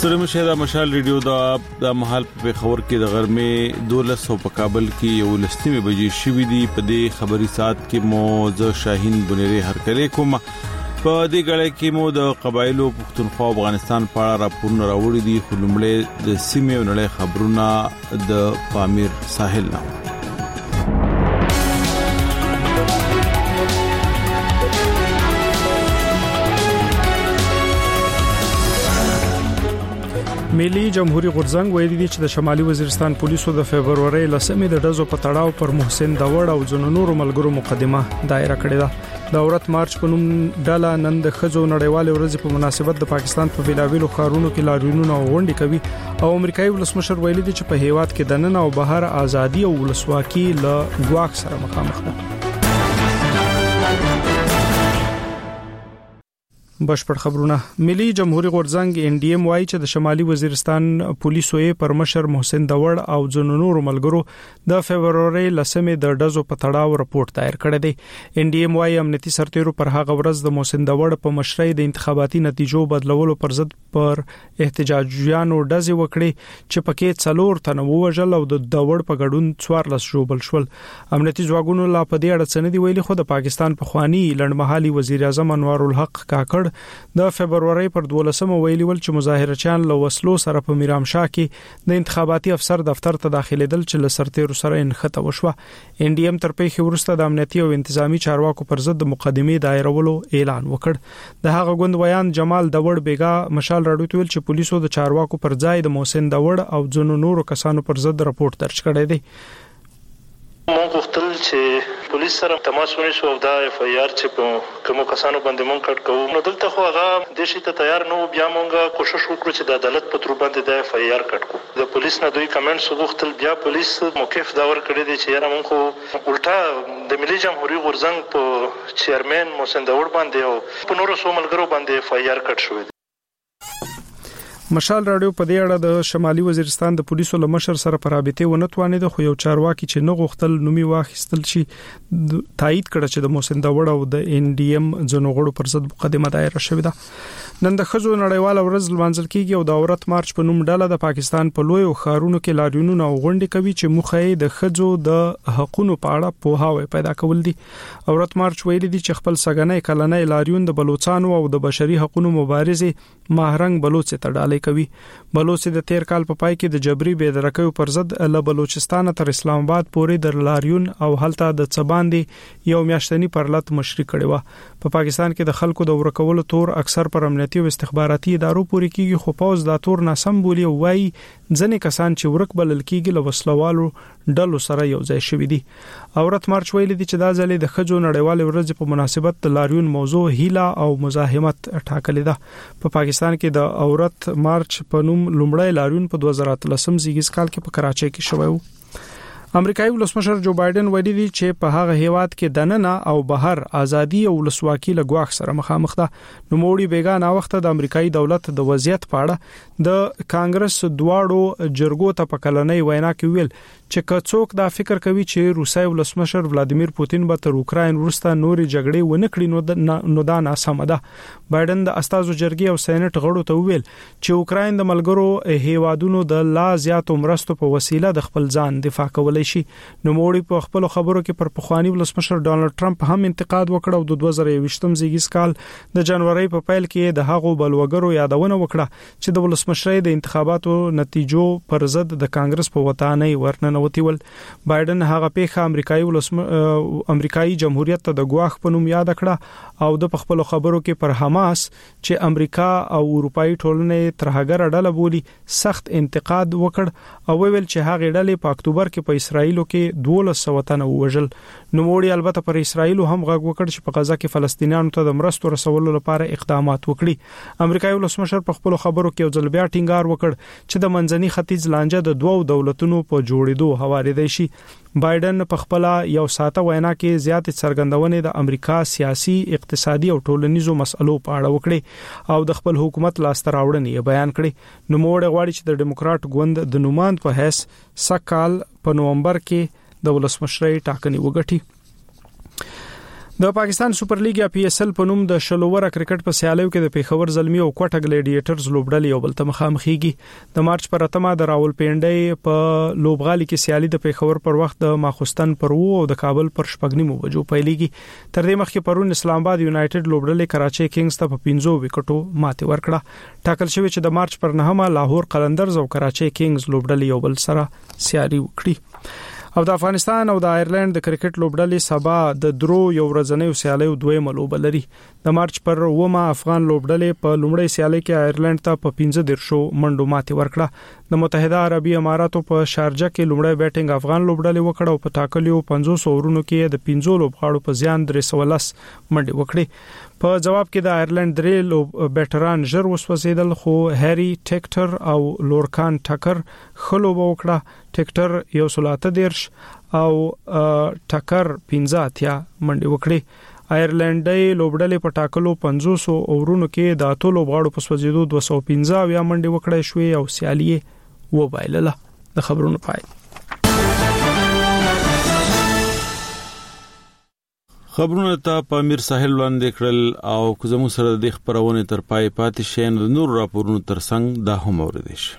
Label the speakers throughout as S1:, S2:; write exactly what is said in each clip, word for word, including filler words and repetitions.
S1: سره مشه دا مشال ریډیو دا د محل په خبر کې د غرمې دولس او په کابل کې یو لستمه بجې شوې دي. په دې خبري سات کې مو ز شاهین بنيري هرکلی کوم. په دې غړې کې مو د قبایلو پښتونخوا افغانستان په اړه راپورونه راوړي دي. خلمړې د سیمې ونړۍ خبرونه د پامیر ساحل نه.
S2: ملي جمهوریت غورځنګ ویلي دي چې د شمالي وزیرستان پولیسو د فبرवरी لسمې د ډزو په تړاو پر محسن داوړ او ځینو نورو ملګرو مقدمه دایره کړې ده. د اورت مارچ په نوم ډاله نن د خزو نړیوال ورځ په مناسبت د پاکستان په بیلابیلو ښارونو کې لاریونونه غونډې کوي او امریکایي ولسمشر ویلي دي چې په هیواد کې د نن او بهر ازادي او ولسواکي له ګواښ سره مخامخ ده. بشپړ خبرونه. ملي جمهوریت غورځنګ ان ډي ام وايي چې د شمالي وزیرستان پولیسو یې پر مشر محسن داوړ او ځینو نورو ملګرو د فبرवरी لسمې د ډزو په تړاو راپورټ دایر کړی دی. ان ډي ام وايي امنیتي سرتیرو پر هغه ورځ د محسن داوړ په مشرۍ د انتخاباتي نتیجو بدلولو پر ضد پر احتجاجیانو ډزې وکړي چې پکې څلور تنه وژل او د داوړ په ګډون څوارلس ژوبل شول. امنیتي ځواکونو لا په دې اړه څه نه دی ویلي، خو د پاکستان په خواني لړمحالي وزیر اعظم انوار الحق کاکړ د فبرवरी پر دولسمه ویلي ول چې مظاهرچیان له وسلو سره په میرامشاه کې د انتخاباتي افسر دفتر ته داخليدل چې له سرتیرو سره انخته وشوه. ان ډي ام تر پیښې وروسته د امنیتي او انتظامی چارواکو پر ضد مقدمه دایرولو اعلان وکړ. د هغه غوند ویان جمال داوړ بیګا مشال راډیو ته ویل چې پولیسو د چارواکو پر ځای د محسن داوړ او ځینو نورو کسانو پر ضد راپورټ درج کړی دی.
S3: مونږ غوښتل چې پولیس سره تماس ونیسو او دا اف آی آر چې په کومو کسانو باندې مونږ کټ کوو نو دلته خو هغه د شي ته تیار نو بیا مونږ کوشش وکړو چې د عدالت په تر باندې د اف آی آر کټ کوو. د پولیس نه دوی کمنټس وغوښتل، بیا پولیس موقف دا ور کړی دی چې یاره مونږ خو الټا د ملي جمهوریت غورځنګ په چیرمن محسن داوړ باندې او په نورو څو ملګرو باندې اف آی آر کټ شوی.
S2: مشال راډیو په دې اړه د شمالي وزیرستان د پولیسو له مشر سره پر رابطه ونه توانید، خو یو چارواکي چې نه غوښتل نومي واخیستل شي تایید کړ چې د محسن داوړ او د ان ډي ام ځنوغړو پر ضد مقدمه دایره شوې ده. نن د خزو نړیوال ورځ لمانځل کیږي او د اورت مارچ په نوم ډاله د پاکستان په لوی ښارونو کې لاریونونه او غونډې کوي چې مخه یې د خزو د حقوقو په اړه پوهاوی پیدا کول دي. اورت مارچ ویلي دي چې خپل سګنې کلنې لاریون د بلوچستان او د بشري حقوقو مبارزې ماهرنګ بلوچ ته ډالۍ کوي. بلوچ د تیر کال په پای کې د جبري بېدرکۍ پر ضد له بلوچستان تر اسلام آباد پورې د لاریون او هلته د څباندې یو میاشتنی پرلط مشري کړي و. په پاکستان کې د خلکو د ورکولو تور اکثر پر امنیتي او استخباراتي ادارو پورې کیږي، خو پوز دا تور ناسم بولی او وايي ځنې کسان چې ورک بلل کیږي له وسلوالو ډلو سره یو ځای شوي دي. اورت مارچ ویلي دي چې دا ځلې د خجو نړیوال ورځ په مناسبت د لاریون موضوع هیله او مزاحمت ټاکلې ده. په پاکستان کې د اورت مارچ په نوم لومړی لاریون په دوه زره اتلسم زیږیز کال کې په کراچۍ کې شوی و. امریکایي ولسمشر جو بایدن ویلي دی چې په هغه هیواد کې د ننه او بهر ازادي او ولسواکي له ګواښ سره مخامخ ده. نو موړي بیګا نا وخت د امریکایي دولت د وضعیت په اړه د کانګرس دواړو جرګو ته په کلنۍ وینا کې ویل چې کڅوک دا فکر کوي چې روسي ولسمشر ولادیمیر پوتین به تر اوکراین وروسته نوري جګړې ونه کړي نو دا ناسمه ده. بایدن د استازو جرګې او سېنات غړو ته ویل چې اوکراین د ملګرو هیوادونو د لا زیاتو مرستو په وسیله د خپل ځان دفاع کولای شي. نو موړي په خپل خبرو کې پر پخوانی ولسمشر ډانلډ ټرمپ هم انتقاد وکړ او د دوه زره یوویشتم زیږیز کال د جنوري په پیل کې د هغو بلوګرو یادونه وکړه چې د ولسمشرۍ د انتخاباتو نتیجو پر ضد د کانګرس په وطني ورننوتی ول. بایدن هغه پیښه امریکایي ولسم امریکایي جمهوریت ته د ګواښ په نوم یاد کړه او د خپل خبرو کې پر حماس چې امریکا او اروپאי ټولنې ترهګر ډله بولی سخت انتقاد وکړ او ویل چې هغه ډلې په اکتوبر کې په اسرائیل کې دولس سو تنه وژل. نو موړي البته پر اسرائیل هم غږ وکړ چې په غزا کې فلسطینیانو ته د مرستو رسولو لپاره اقدامات وکړي. امریکایي ولسمشر په خپل خبرو کې یو ځل بیا ټینګار وکړ چې د منځني ختیځ لانجه د دوو دولتونو په جوړېدو حواله شي. بایدن په خپل یو ساعته وینا کې زیات څرګندونې د امریکا سیاسي، اقتصادي او ټولنیزو مسلو په اړه وکړي او د خپل حکومت لاسته راوړنې بیان کړي. نو موړ غواړي چې د ډیموکرات ګوند د نوماند په حیث سکهال په نومبر کې د ولسمشرۍ ټاکنې وګټي. د پاکستان سپر لیګ یا پی ایس ال په نوم د شلووره کرکټ په سیالیو کې د پیښور زلمی او کوټه ګلیډیټرز لوبډلې یو بل ته مخامخېږي. د مارچ پر اتمه د راولپنډۍ په لوبغالي کې سیالي د پیښور پر وخت د ماخستن پر وو او د کابل پر شپږنیمو بجو پیلېږي. تر دې مخکې پرون اسلام آباد یونایټډ لوبډلې کراچي کینګز ته په پنځو وکټو ماتې ورکړه. ټاکل شوی چې د مارچ پر نهمه لاهور قلندرز او کراچي کینګز لوبډلې یو بل سره سیالي وکړي. او د افغانستان او د آیرلند د کرکټ لوبډلې سبا د درو یو ورځنۍ سیالي دویمه لوبه لري. د مارچ پر اومه افغان لوبډلې په لومړۍ سیالي کې آیرلند ته په پنځه درشو منډو ماتې ورکړه. د متحده عربي اماراتو په شارجه کې لومړی بیټینګ افغان لوبډلې وکړه او په ټاکلیو پنځوس اورونو کې د پنځو لوبغاړو په زیان درې سوه لس منډې وکړې. په جواب کې د آیرلند درې لوب بیټران ژر وسوځیدل، خو هری ټیکټر او لورکان ټکر خلوب وکړه. ټیکټر یو سلاته دیرش او ټکر پنځه اتیا منډې وکړې. آیرلندۍ لوبډلې په ټاکلو پنځوس اورونو کې د اتو لوبغاړو په سوځیدو دوه سوه پنځه اویا منډې وکړې شوې او سیالي وبایلله. د خبرونو پای.
S1: خبرونه ته په امیر ساحل وړاندې کړل او که زموږ سره د خبرونه تر پای پاتې شئ نو نور راپورونو ترڅنګ دا هم اوریدئ شئ.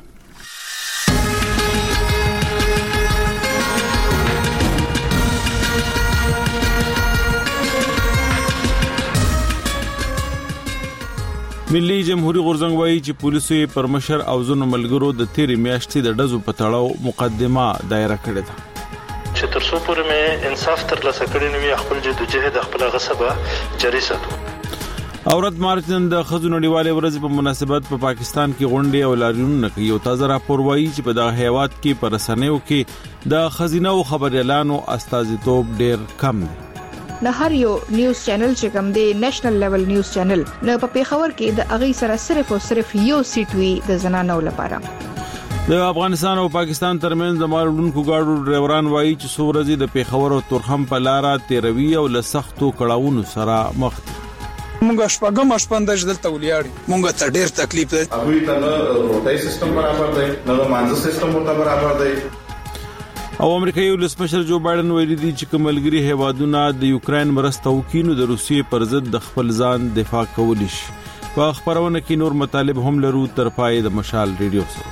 S1: ملي جمهوریت غورځنګ وایي چې پولیسو پر مشر او ځینو ملګرو د تیرې میاشتې د ډزو په تړاو مقدمه دایره کړې ده.
S3: چې تر څو پورې مې انصاف ترلاسه کړی نه وي خپل جدوجهد خپل غصبه جاري ساتو.
S1: اورد مارچ نن د ښځو نړیوالې ورځې په مناسبت په پاکستان کې غونډې او لاریونونه کوي. یو تازه راپور وایي چې په دغه هیواد کې په رسنیو کې د ښځینه او خبريالانو استازیتوب ډېر کم دی.
S4: نه هر یو نیوز چینل چې کوم دی نېشنل لیول نیوز چینل نه په پیښور کې د اغي سره صرف او صرف یو سیټ وی د زنانو لپاره.
S1: د افغانستان او پاکستان ترمنځ د مالونکو گاډو ډرایوران وایي چې څو ورځې د پیښور او تورخم په لار تیروي او له سختو کړهونو سره مخ دي.
S5: مونږ شپږم شپږ دلته ولیاړي مونږ ته ډېر تکلیف دی.
S6: هغه ته نه روټي سیستم برابر دی نه مانځ سیستم ورته برابر دی.
S1: او امریکایي ولسمشر جو بایدن ویلي دی چې کوملګری هیوادونه د یوکرين مرسته وکینو د روسیې پر ضد د خپل ځان دفاع کولی شي. په خبرونه کې نور مطالب هم لرو تر پای د مشال ریډیو سره.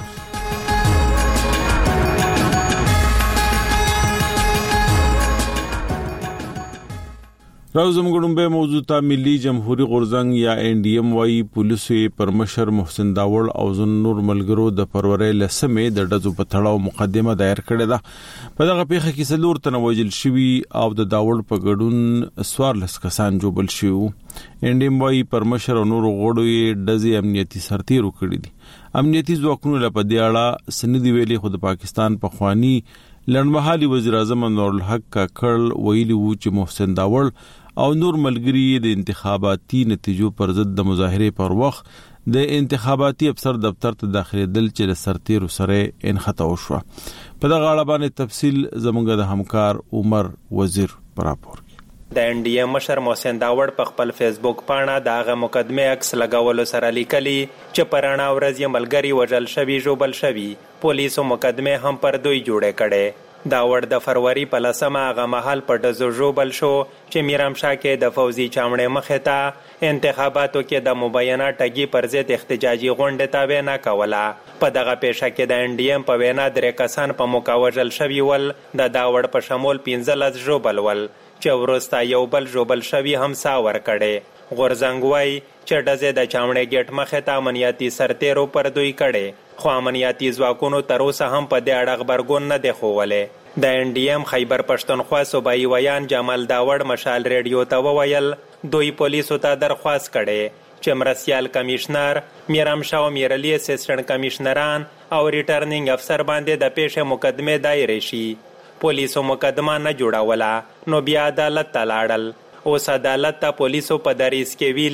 S1: راوزم ګډومبه موضوع ته ملي جمهوریت غورځنګ یا ان ډي ام وايي پولیسو پر مشر محسن داوړ او زن نور ملګرو د پرورې لسمې د ډزو په تړاو مقدمه دایر کړې ده. په دغه پیښه کې څلور تنه وژل شوي او د داوړ په ګډون څوارلس کسان جوړل شوي. ان ډي ام وايي پر مشر او نور غړو یې ډزې امنیتي سرتیرو کړې دي. امنیتي ځواکونو لپاره د اړه سندې ویلي خو د پاکستان په خواني لړمحالي وزیر اعظم انور الحق کاکړ ویلي وو چې محسن داوړ او نور ملګری د انتخاباتي نتیجو پر ضد د مظاهره پر وخت د انتخاباتي افسر دفتر ته داخلي دل چې د سرتیرو سره انخته وشو. په دغه اړه باندې تفصیل زموږ د همکار عمر وزیر پر راپور.
S7: د ان ډي ام مشر محسن داوړ په خپل فیسبوک پاڼه دغه مقدمه عکس لګولو سره لیکلي چې پرانا ورځ یې ملګری وژل شوی جوړل شوی. پولیسو مقدمه هم پر دوی جوړه کړي. داوړ د فروری په لسمه هغه مهال په ډزو ژوبل شو چې میرامشاه کې د فوزي چامړې مخې ته انتخاباتو کې د مبینه ټګي پر ضد احتجاجي غونډه ته وینا کوله. په دغه پیښه کې د ان ډي ام په وینا درې کسان په موقع وژل شوي ول. د داوړ په شمول پنځه لس ژوبل ول چې وروسته یو بل ژوبل شوي هم سا ورکړي. غورځنګ وایي چې ډزې د چامړې ګیټ مخې ته امنیتي سرتیرو پر دوی کړي، خو امنیتي ځواکونو تر اوسه هم په دې اړه خبرګون نه دی ښوولی. د ان ډي ام خیبر پښتونخوا صوبایي ویان جمال داوړ مشال ریډیو ته وویل دوی پولیسو ته درخواست کړي چې مرستیال کمشنر، میرامشاه او میرعلي اسسټنټ کمشنران او ریټرنینګ افسر باندې د پیښې مقدمه دایره شي. پولیسو مقدمه نه جوړوله نو بیا عدالت ته لاړل. اوس عدالت ته پولیسو په دریځ کې ویلي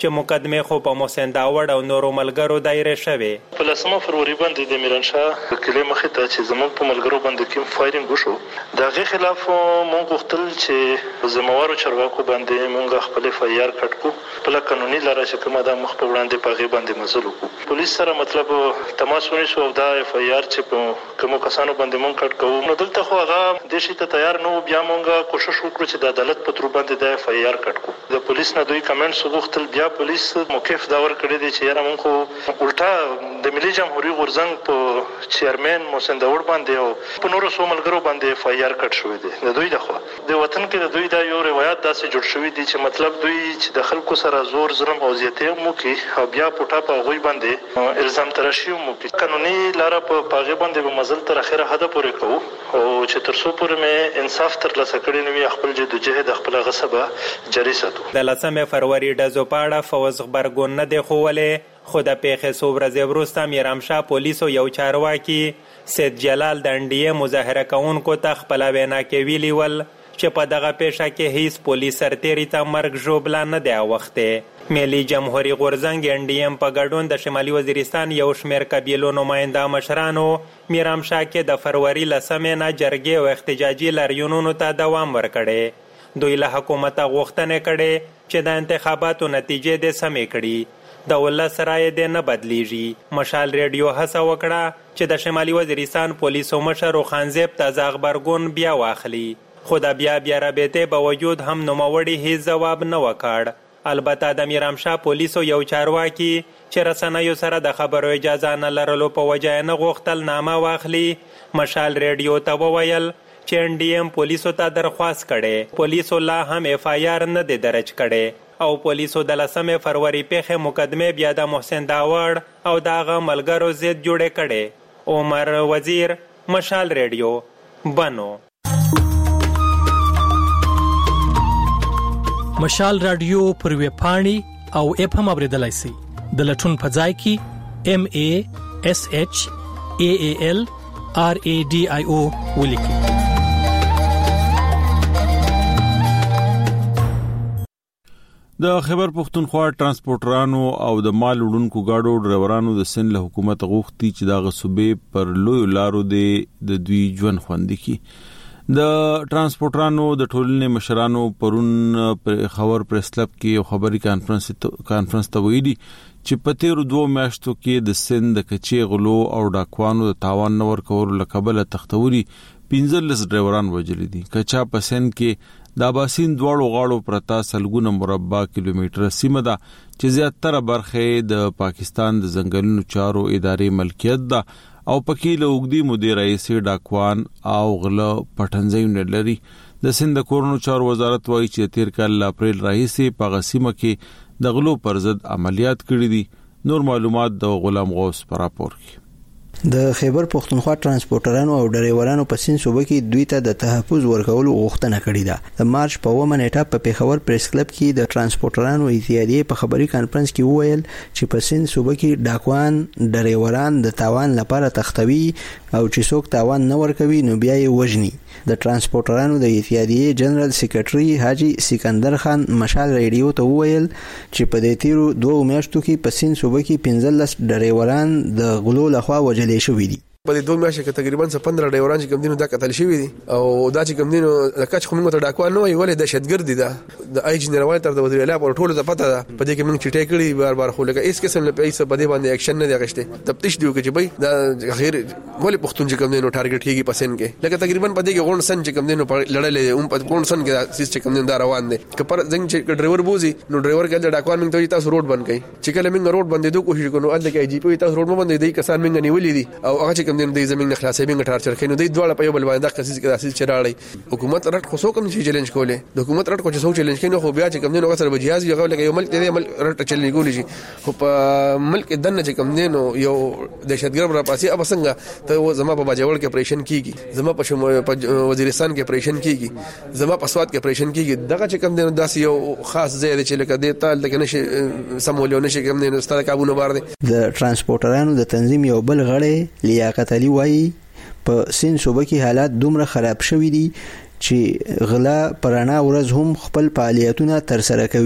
S7: چې مقدمه خو په محسن داوړ او نورو ملګرو دایره شوه.
S3: په لسمه فروری باندې د میرانشاه کلی مخې ته چې زموږ په ملګرو باندې کوم فایرینګ وشو دا غي خلاف مونږ غوښتل چې زموارو چارواکو باندې مونږ خپل فایار کټ کو په قانوني لاره چې کومه د مخ په وړاندې پاغي باندې مزل وکړو. پولیس سره مطلب تماس ونیسو او دا فایار چې په کوم کسانو باندې مونږ کټ کوو نو دلته خو هغه د شي ته تیار نو بیا مونږ کوشش وکړو چې د عدالت په تر باندې د فایار کټ کو. د پولیس نه دوی کمنټس وغوښتل بیا پولیس موقف دا ور کړی دی چې یاره مونږ خو الټا د ملي جمهوریت غورځنګ په چیرمن محسن داوړ باندې او په نورو سو ملګرو باندې فایار کټ شوی دی. د دوی دغه د وطن کې د دوی دا یو روایت داسې جوړ شوی دی چې مطلب دوی چې د خلکو سره زور ظلم او زیاتې مو کې او بیا پټه په غوي باندې الزام تراشي مو کې قانوني لار په پاغه باندې به مزل تر اخره حد پورې کوو او چې تر څو پورې مې انصاف تر لاسه کړی نو خپل جدوجهد خپل غصبه جاری ساتو.
S7: د لسمه فروری د زوپاړه فوز خبرګون نه دی خوولې خو د پیښې څو ورځې وروسته میرامشاه پولیسو یو چارواکي سید جلال د انډیې مظاهره کوونکو ته خپله وینا کې ویلي ول چې په دغه پیښه کې هیڅ پولیس سرتیري ته مرګ ژوبله نه دی اوښتی. ملي جمهوریت غورځنګ انډیم په ګډون د شمالي وزیرستان یو شمېر قبیلو نماینده مشرانو میرامشاه کې د فروری لسمې نه جرګې او احتجاجي لاریونونو ته دوام ورکړی. دوی له حکومته غوښتنې کړې چې د انتخاباتو نتیجې دې سمې کړي. د ولس رایې دې نه بدلیږي. مشال ریډیو هڅه وکړه چې د شمالي وزیرستان پولیسو مشر خانزیب تازه غبرګون بیا واخلي خو د بیا بیا رابطې باوجود هم نوموړي هیڅ ځواب نه وکړ. البته د میرامشاه پولیسو یو چارواکي چې رسنیو سره د خبرو اجازه نه لرلو په وجه نه غوښتل نامه واخلي مشال ریډیو ته وویل چې ان ډي ایم پولیسو ته درخواست کړي. پولیسو لا هم اف آی آر نه دی درج کړي او پولیسو د لسمه فروری پیښې مقدمه بیا د محسن داوړ او دغه ملګرو ضد جوړې کړي. عمر وزیر مشال ریډیو بنو.
S8: مشال رادیو پر ویب پاڼې او اپ هم اوریدلای شئ. د لټون په ځای کې ام ا اس اچ ا ا ال ار ا ډي آی او ولیکئ.
S1: د خیبر پختونخوا ترانسپورټرانو او د مال وړونکو گاډو ډرایورانو د سند له حکومت غوښتي چې د غصبې پر لوی لارو د دوی ژوند خوندي کی. د ترانسپورټرانو د ټولنې مشرانو پرون خبر پریس کلب کې خبري کانفرنس کانفرنس ته ویلي چې په تیرو دوه میاشتو کې د سند د کچې غلو او ډاکوانو د تاوان نور کول لکبل تختوري پنځلس ډرایوران وژل دي. کچا په سند کې د اباسین دواړو غاړو پرتا سلګونه مربع کیلومتر سیمه ده چې زیاتره برخه د پاکستان د ځنګلونو چارو ادارې ملکیت ده او پکې له وګړي مدیر رئیس ډاکوان او غله پټنځي لري. د سند کورونو چارو وزارت وایي چې تیر کال اپریل راهیسې په غسیمه کې د غلو پر ضد عملیات کړي دي. نور معلومات د غلام غوث پر راپور کې.
S9: د خیبر پختونخوا ترانسپورټرانو او ډرایورانو په سین صوبه کې دوی ته د تحفظ ورکولو غوښتنه کړې ده. د مارچ په اوومه نیټه په پیښور پریس کلب کې د ترانسپورټرانو اتحادیې په خبري کانفرنس کې وویل چې په سین صوبه کې ډاکوان ډرایوران د تاوان لپاره تختوي او چې څوک تاوان نه ورکوي نو بیا یې وژني. د ترانسپورټرانو د اتحادیې جنرال سیکریټري حاجی سکندر خان مشال ریډیو ته وویل چې په دې تیرو دوه میاشتو کې په سین صوبه کې پنځلس ډرایوران د غلو لخوا وژل شوي دي.
S10: په دې دوه میاشتو کې تقریبا پندرہ ډرایوران چې کوم دینو دا قتل شوي دي او دا چې کوم دینو لکه چې موږ ته ډاکوان نه وي ولې دهشتګرد دي. دا د آی جی نړیوال تر د وزیر اعلی پر ټولو ته پته ده په دې کې موږ چټې کړي بار بار خو لکه هیڅ قسم له پیسې په دې باندې اکشن نه دی غشته. تفتیش دی چې بھائی دا غیر ولې پښتون چې کوم دینو ټارګټ کیږي پسند کې لکه تقریبا په دې کې غون سن چې کوم دینو لړلې هم په غون سن کې سیس چې کوم دین دا روان دي که پر څنګه چې ډرایور بوزي نو ډرایور کې د ډاکوان موږ ته تاسو روډ بند کړي چې کله موږ روډ بندې دوه کوشش کوو ال کې جی پی تاسو روډ مو بندې دی کسان موږ نیولې دي او هغه چې کوم دین د زمين خلاص سیمینګ ټارچر کینو دوی دواړه په یو بل باندې د قصې کې داسې چراړي. حکومت رات خو څوک هم چې چیلنج کوله د حکومت رات خو چې څوک چیلنج کینو خو بیا چې کوم دینو سره بجیاز یو لکه یو ملک دې ملک رات چیلنج کولی شي خو په ملک دنه چې کوم دینو یو دهشتګرد را پاسي اب څنګه ته زما په باجوړ کې اپریشن کیږي زما په وزیرستان کې اپریشن کیږي زما په سواد کې اپریشن کیږي دغه چې کوم دینو داسې یو خاص ځای دی چې لکه دې تال لکه نشي سمول نشي کوم دینو ستاره قابو نه بار دي.
S9: د ترانسپورټرانو د تنظیم یو بل غړی لیاقت علي وایي په سین صوبه کې حالات دومره خراب شوي دي چې غلا پرانا ورځ هم خپل فعالیتونه تر سره کوي.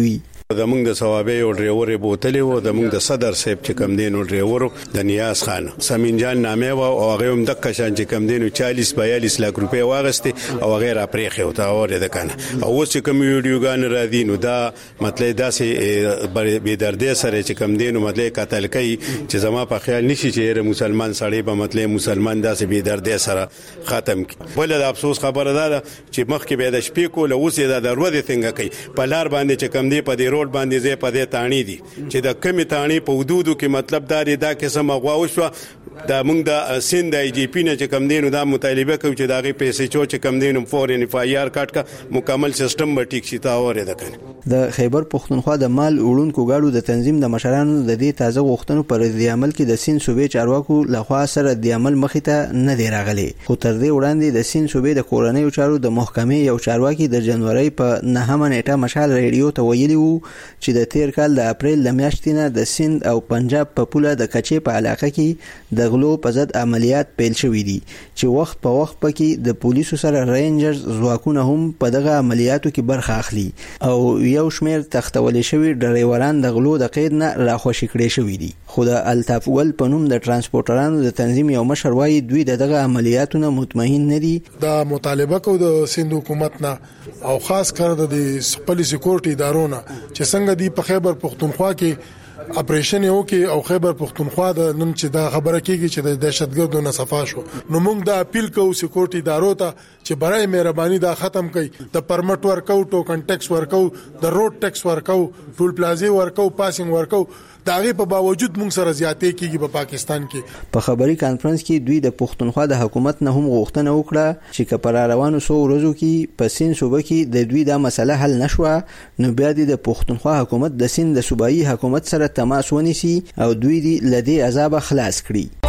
S11: زمونږ د ثوابي او ډرایور بوتلې و د موږ د صدر صاحب چې کم دینو ډرایور د نیاز خان سمین جان نامه و او هغه هم د کشان چې کم دینو چالیس بیالیس لک روپیا واغسته او غیر اپریخه او تا اوره د کنه او اوس چې کوم ویډیوګان را دي نو دا مطلب داسې به دردې سره چې کم دینو مطلب قتل کوي چې زما په خیال نشي چې مسلمان سړی په مطلب مسلمان داسې به دردې سره ختم کی بل د افسوس خبره ده چې مخکې به د شپې کول اوس د دروازه څنګه کوي په لار باندې چې کم دی په دې روډ باندې زه په دې تانی دي چې د کمی تانی په حدودو کې مطلب دا دی دا قسم غوا وشو دا موږ د سند ای جی پی نه چې کم دینو دا مطالبه کوي چې دا غي پیسې چو چې کم دینو فورن اف ای آر کاټ کا مکمل سیستم به ټیک شي تا اوره ده کنه
S9: د خیبر پختونخوا د مال وړونکو غاړو د تنظیم د مشرانو د دې تازه غوښتنو پر ردی عمل کې د سین صوبې چارواکو لخوا سره د عمل مخې ته نه دی راغلی خو تر دې وړاندې د سین صوبې د کورنۍ چارو د محکمې یو چارواکي د جنوري په نهمه نیټه مشال ریډیو ته ویلي وو چې د تیر کال د اپریل د میاشتې نه د سند او پنجاب په پوله د کچې په علاقه کې د غلو په ضد عملیات پیل شوې دي چې وخت په وخت پکې د پولیسو سره رینجرز ځواکونه هم په دغه عملیاتو کې برخه اخلي او یو شمېر تختولې شوي ډرایوران د غلو د قید نه راخوشي کړي شوي دي خو د الطاف ول په نوم د ترانسپورټرانو د تنظیم یو مشر وايي دوی دغه عملیاتو نه مطمئن نه دي
S12: دا مطالبه کو د سند حکومت نه او خاص کر د خپل سکیورټي ادارونو چې څنګه دی په خیبر پختونخوا کې اپریشن یو کې او خیبر پختونخوا د نن چې دا خبره کیږي چې د دهشتګردو نه صفا شو نو موږ دا اپیل کوو سکیورټي ادارو ته چې برای مهرباني دا ختم کړي د پرمټ ورکو ټوکن ټیکس ورکو د روډ ټیکس ورکو ټول پلازي ورکو پاسینګ ورکو داغه په باوجود موږ سره زیاتې کیږي په پاکستان کې
S9: په خبري کانفرنس کې دوی د پښتونخوا د حکومت نه هم غوښتنه وکړه چې کپر روانو سو ورځو کې په سین صوبه کې د دوی د مسله حل نشوه نو بیا د پښتونخوا حکومت د سین د صوبایي حکومت سره تماس ونیسي او دوی دی لدی عذاب خلاص کړي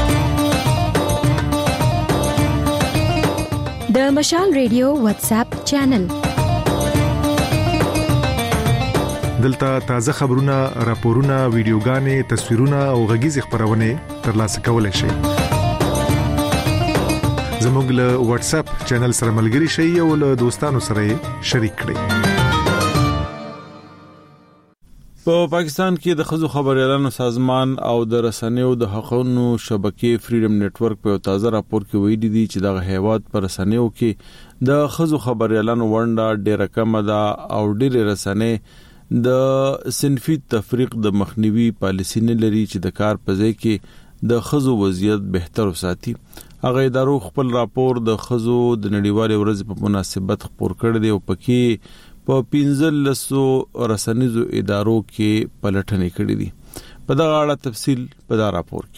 S13: د مشال ریډیو واتس اپ چینل
S14: دلته تازه خبرونه راپورونه ویډیوګانې تصویرونه او غږیز خبرونه ترلاسه کولای شئ زموږ له واتس اپ چینل سره ملګري شئ او له دوستانو سره شریک کړئ
S1: په پاکستان کې د خزو خبريالانو سازمان او د رسنیو د حقوقو شبکې فریډم نتورک په تازه راپور کې ویلي دي چې د هیواد پر رسنیو کې د خزو خبريالانو ونډه ډېره کم ده او ډېر رسنۍ د صنفي تفریق د مخنیوي پالیسی نه لري چې د کار په ځای کې د خزو وضعیت بهتر وساتي هغه ادارو خپل راپور د خزو د نړیوال ورځ په مناسبت خبر کړی دی او پکې په پنځه سو رسنیزو ادارو کې پلټنې کړې دي په دا اړه تفصیل په دا راپور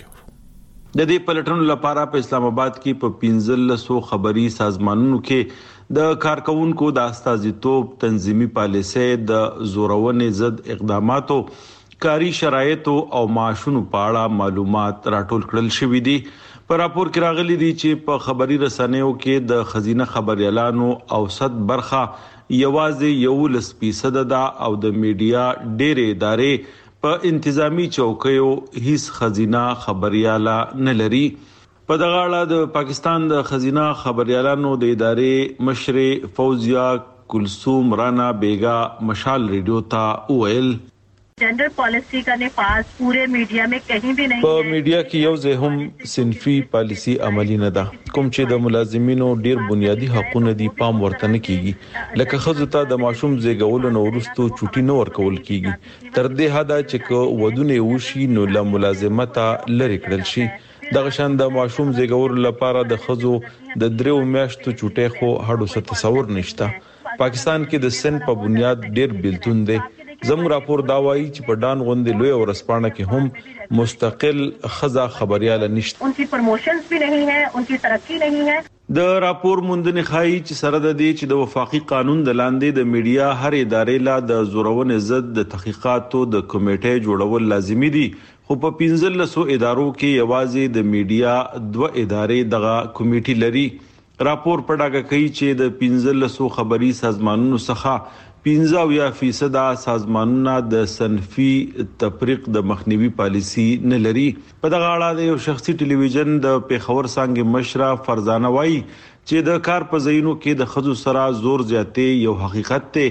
S1: کې د دې پلټنو لپاره په اسلام آباد کې په پنځه سو خبري سازمانونو کې د کارکونکو د استازیتوب تنظیمي پالیسۍ د زورونې ضد اقداماتو کاری شرایط او معاشونو په اړه معلومات راټول کړل شوې دي په راپور کې راغلي دي چې په خبري رسنیو کې د خزینه خبريالانو اوسط برخه یوازې یو لس فیصد ده او د میډیا ډېرې ادارې په انتظامی چوکیو هیڅ خزینه خبرياله نه لري په دغه اړه د پاکستان د خزینه خبريالانو د ادارې مشر فوزیا کلثوم رانا بیگا مشال ریډیو ته ویل
S15: जेंडर पॉलिसी का नफाज पूरे मीडिया में कहीं भी नहीं
S1: په میډیا کې یو ځای هم صنفي پالیسی عملی نه ده کوم چې د ملازمینو ډیر بنیادی حقوقونه دي پام ورته نه کیږي لکه خزو ته د ماشوم زیږولو نو ورستو چوټي نه ورکول کیږي تر دې حدا چې ودونه وشي نو له ملازمت لری کړل شي دغه شان د ماشوم زیږولو لپاره د خزو د دریو میاشتو چوټي خو هډو څه تصور نشته پاکستان کې د سن په بنیاد ډیر بیلتون دي زموږ راپور دا وایي چې په ډان غونډې لوی ورسپانه کې هم مستقل خزا خبرياله نشته
S15: انکی پروموشنز بھی نہیں ہے انکی ترقی نہیں ہے
S1: د راپور موندنې خایي چې سره د دې چې د وفاقي قانون د لاندې د میډیا هر ادارې لا د زورونې ضد د تحقیقاتو د کمیټې جوړول لازمي دي خو په پنځه سو ادارو کې یوازې د میډیا دوه ادارې دغه کمیټې لري راپور پړاګه کوي چې د پنځه سو خبري سازمانونو څخه پنځه فیصد سازمانونه د صنفي تفریق د مخنیوي پالیسی نه لري په دغه اړه د یو شخصي ټلویزیون د پیښور څنګه مشره فرزانه وایي چې د کار په ځایونو کې د خزو سره زور زیاتې یو حقیقت ته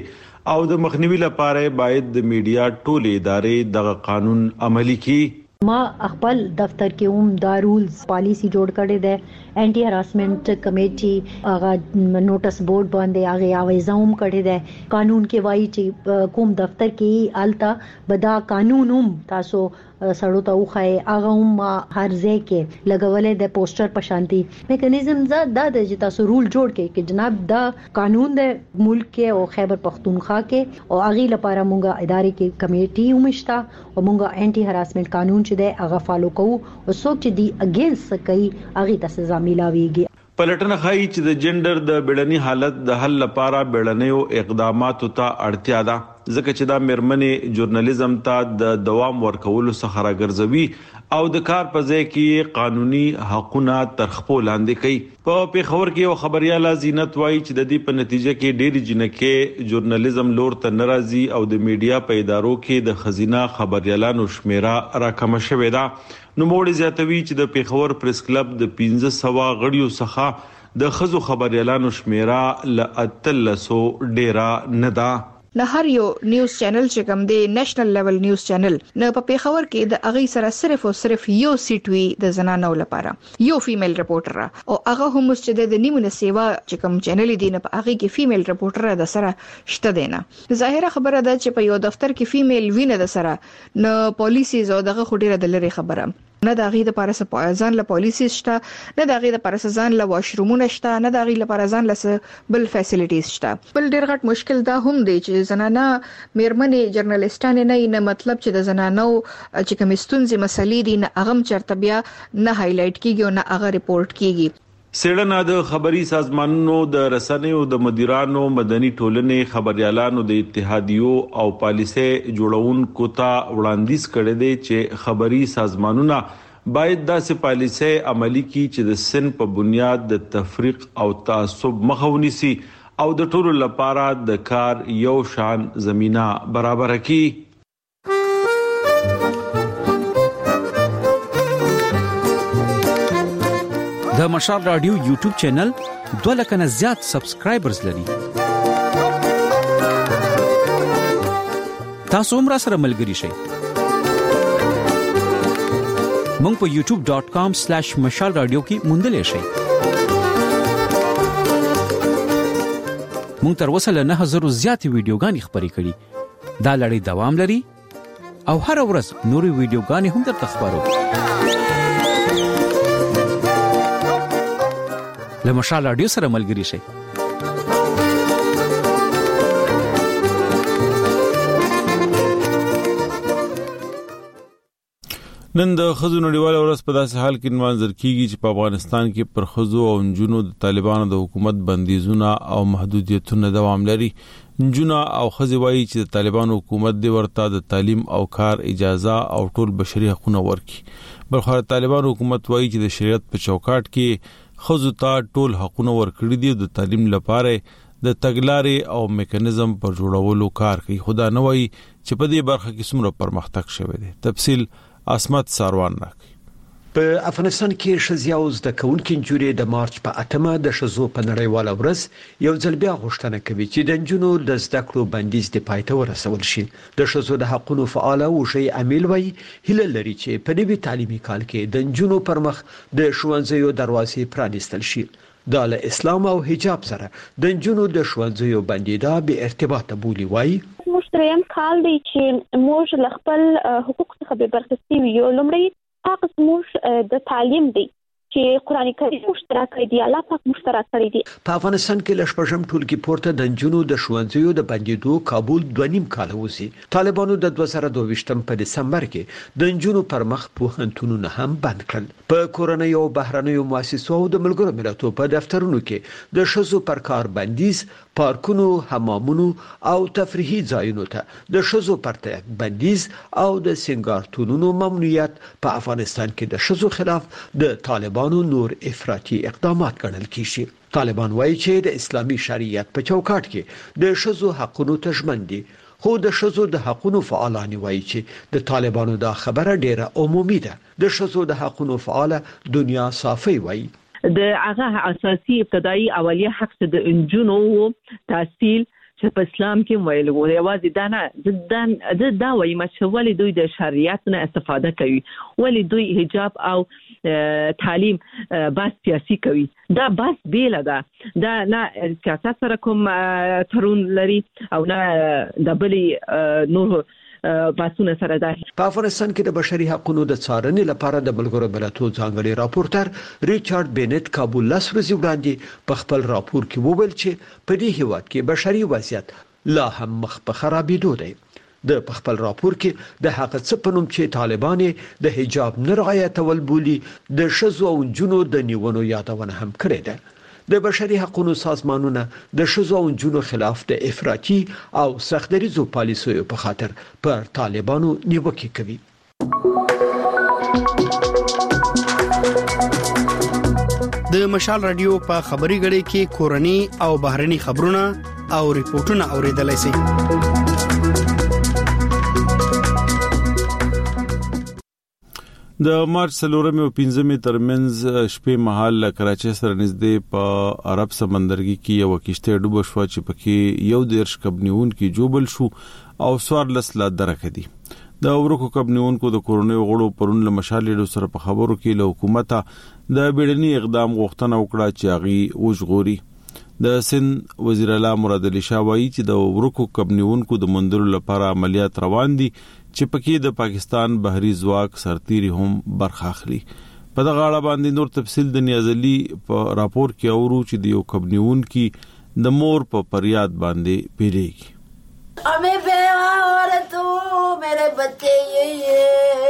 S1: او د مخنیوي لپاره باید د میډیا ټولې ادارې دغه قانون عملي کړي.
S16: ما خپل دفتر کې هم دا رولز پالیسی جوړ کړی دی، انټي هراسمنت کمیټي هغه نوټس بورډ باندې هغه اوازوم کړی دی. قانون کې وایي چې کوم دفتر کې آلتا بدا قانون هم تاسو سړو ته وخای هغه هم هر ځای کې لګولې د پوسټر په شانتي میکانیزم دا د چې تاسو رول جوړ کړئ چې جناب دا قانون د ملک کې او خیبر پختونخوا کې او هغه لپاره مونږه ادارې کې کمیټي ومشتا او مونږه انټي هراسمنت قانون چې دی هغه فالو کوو او څوک چې دی اگینست کوي هغه ته سزا ملاويږي.
S1: پلټنه ښایي چې د جندر د بیړني حالت د حل لپاره بیړنیو اقداماتو ته اړتیا ده، ځکه چې دا مېرمنې ژورنالیزم ته د دوام ورکولو څخه راګرځوي او د کار په ځای کې قانوني حقونه تر خپل لاندې کوي. په پیښور کې یو خبريال زینت وایي چې د دې په نتیجه کې ډېری جنکې ژورنالیزم لور ته ناراضي او د میډیا په ادارو کې د خزینه خبريالانو شمیره راکمه شوې ده. نو موږ زیاتوي چې د پیښور پریس کلب د پنځه سوه غړیو څخه د خزو خبريالانو شمیره ل اتلسو ډیره نه ده.
S4: نه هر یو نیوز چینل چې کوم دی نېشنل لیول نیوز چینل نه په پیښور کې د اغي سره صرف او صرف یو سیټ وی د زنانو لپاره یو فیمیل رپورټر او هغه هم چې د نیمونه سیوا چې کوم چینل دی نه په اغي کې فیمیل رپورټر د سره شته دینه. ظاهره خبره ده چې په یو دفتر کې فیمیل وینه د سره نه پالیسیز او دغه خډيره د لری خبره نه د غي د پارسه پایزان له پالیسي شته، نه د غي د پارسه ځان له واشرومونه شته، نه د غي لپاره ځان له بل فیسیلیټیز شته. بل ډیر غټ مشکل دا هم دی چې زنانه مېرمنې جرنالستانه نه نه مطلب چې د زنانو چې کوم ستونزې مسلې دي نه هغه چرته بیا نه هایلایټ کیږي او نه هغه ریپورت کیږي.
S1: سیړنه د خبري سازمانونو د رسنیو د مدیرانو مدني ټولنې خبريالانو د اتحادیو او پالیسي جوړونکو ته وړاندیز کړي دي چې خبري سازمانونه باید داسې پالیسي عملي کړي چې د سن په بنیاد د تفریق او تعصب مخه ونیسي او د ټولو لپاره د کار یو شان زمينه برابر کړي.
S17: د مشال رادیو یوټیوب چینل دوه لک نه زیات سبسکرایبرز لري. تاسو هم را سره ملګري شئ. مونږ په یوټیوب ډاٹ کام سلیش مشال رادیو کې موندلې شئ. مونږ تر اوسه له نه هزار زیات ویډیوګانې خبرې کړې. دا لړۍ دوام لري او هر ورځ نوري ویډیوګانې هم درته خبرو. له مشال رادیو سره ملګري شئ.
S1: نن د خزو نړیواله ورځ په داسې حال کې منځر کیږي چې په افغانستان کې پر خزو او نجونو د طالبانو د حکومت بندیزونه او محدودیتونه دوام لري. نجونه او خزي وایي چې د طالبانو حکومت دی ورته د تعلیم او کار اجازه او ټول بشري حقوقونه ورکړي. بلخو طالبانو حکومت وایي چې د شریعت په چوکاټ کې خزو ته ټول حقوقونه ورکړي دي د تعلیم لپاره د تګلارې او میکانیزم پر جوړولو کار کوي. خدا نه وایي چې په دې برخه کې څومره پرمختګ شوی دی. تفصیل اسمت ساروان راکړي.
S18: په افغانستان کې شزیا او د کونکو جوړې د مارچ په اتمه د شزو په نړیواله ورځ یو ځل بیا غوښتنه کوي چې د جنونو د زده کړو بندیز د پایته ورسول شي. د شزو د حقوقو فعال او شي عامل وای هله لري چې په نوي تعلیمي کال کې د جنونو پر مخ د ښوونځیو دروازې پرانیستل شي. د اسلام او حجاب سره د جنونو د ښوونځیو بندیدا به ارتباط بولی وای.
S19: مشتریم کال دی چې موږ خپل حقوق څخه به برخصتي یو لمړی حق موږ د تعلیم دی چې قرآن کریم مشترک دی، الله پاک مشترک کړی دی.
S18: په افغانستان کې لښپږم ټولګي پورته د جنونو د ښوونځیو د بندیدو کابل دوه نیم کال وسی. طالبانو د دوه زره دوه ویشتم په دسمبر کې د جنونو پر مخ پوهنتونونه هم بند کړل. په کورنۍ او بهرنیو مؤسسو او د ملګرو ملتونو په دفترونو کې د شذو پر کار بندیز، پارکونو، حمامونو او تفریحي ځایونو ته د شذو پر تګ بندیز او د سنگارتونونو ممنوعیت په افغانستان کې د شذو خلاف د طالبانو نور افراطي اقدامات ګڼل کیږي. طالبان وایي چې د اسلامي شریعت په چوکاټ کې د شذو حقوقو ته ژمن دي، خو د شذو د حقوقو فعالان وایي چې د طالبانو دا خبره ډیره عمومي ده. د شذو د حقوقو فعال دنیا صافي وایي
S20: د هغه اساسي ابتدایي اولیه حق د انجونو تحصیل چې په اسلام کې ویل وو یوازې دا نه ځدان د دا وايي چې ولې دوی د شریعت نه استفاده کوي، ولې دوی حجاب او تعلیم بس سیاسي کوي. دا بس بیل ده، دا نه سیاست سره کوم ترون لري او نه د بلی نور باسونه سره ده.
S18: په افغانستان کې د بشري حقوقو د څارنې لپاره د ملګرو ملتونو ځانګړي راپورټر ریچارډ بینټ کابل لاس ورځې وړاندې په خپل راپور کې وویل چې په دې هیواد کې بشري وضعیت لا هم مخ په خرابېدو دی. د خپل راپور کې د هغه څه په نوم چې طالبان د حجاب نه رعایتول بولي د ښځو او نجونو د نیونو یادونه هم کړې ده. د بشري حقوقو سازمانونه د ښځو او نجونو خلاف د افراطي او سختدریزو پالیسیو په خاطر پر طالبانو نیوکې کوي.
S21: د مشال رادیو په خبري غړي کې کورني او بهرني خبرونه او ریپورتونه اوریدلای شئ.
S1: د مارچ څلورمې او پنځمې ترمنځ شپې مهال کراچۍ سره نږدې په عرب سمندرګي کې یو کشته ډوب شو چې پکې یو دیرش کبنیون کې جوبل شو او سوارلس لا درکه دي. د ورکو کبنیون کو د کورونې غړو پرون له مشالې سره په خبرو کې له حکومت د بیړني اقدام غوښتنه وکړه چې اغي وژغوري. د سند وزیر اعلی مراد علي شاه وایي چې د ورکو کبنیون کو د مندلو لپاره عملیات روان دي چې پکې د پاکستان بحري ځواک سرتيري هم برخه اخلي. په دغه اړه باندې نور تفصیل د نیاز علي په راپور کې اورو چې د یو کبنیون کې د مور په پریاد باندې پیریږي.
S22: हमें बेवा और तू मेरे बच्चे ये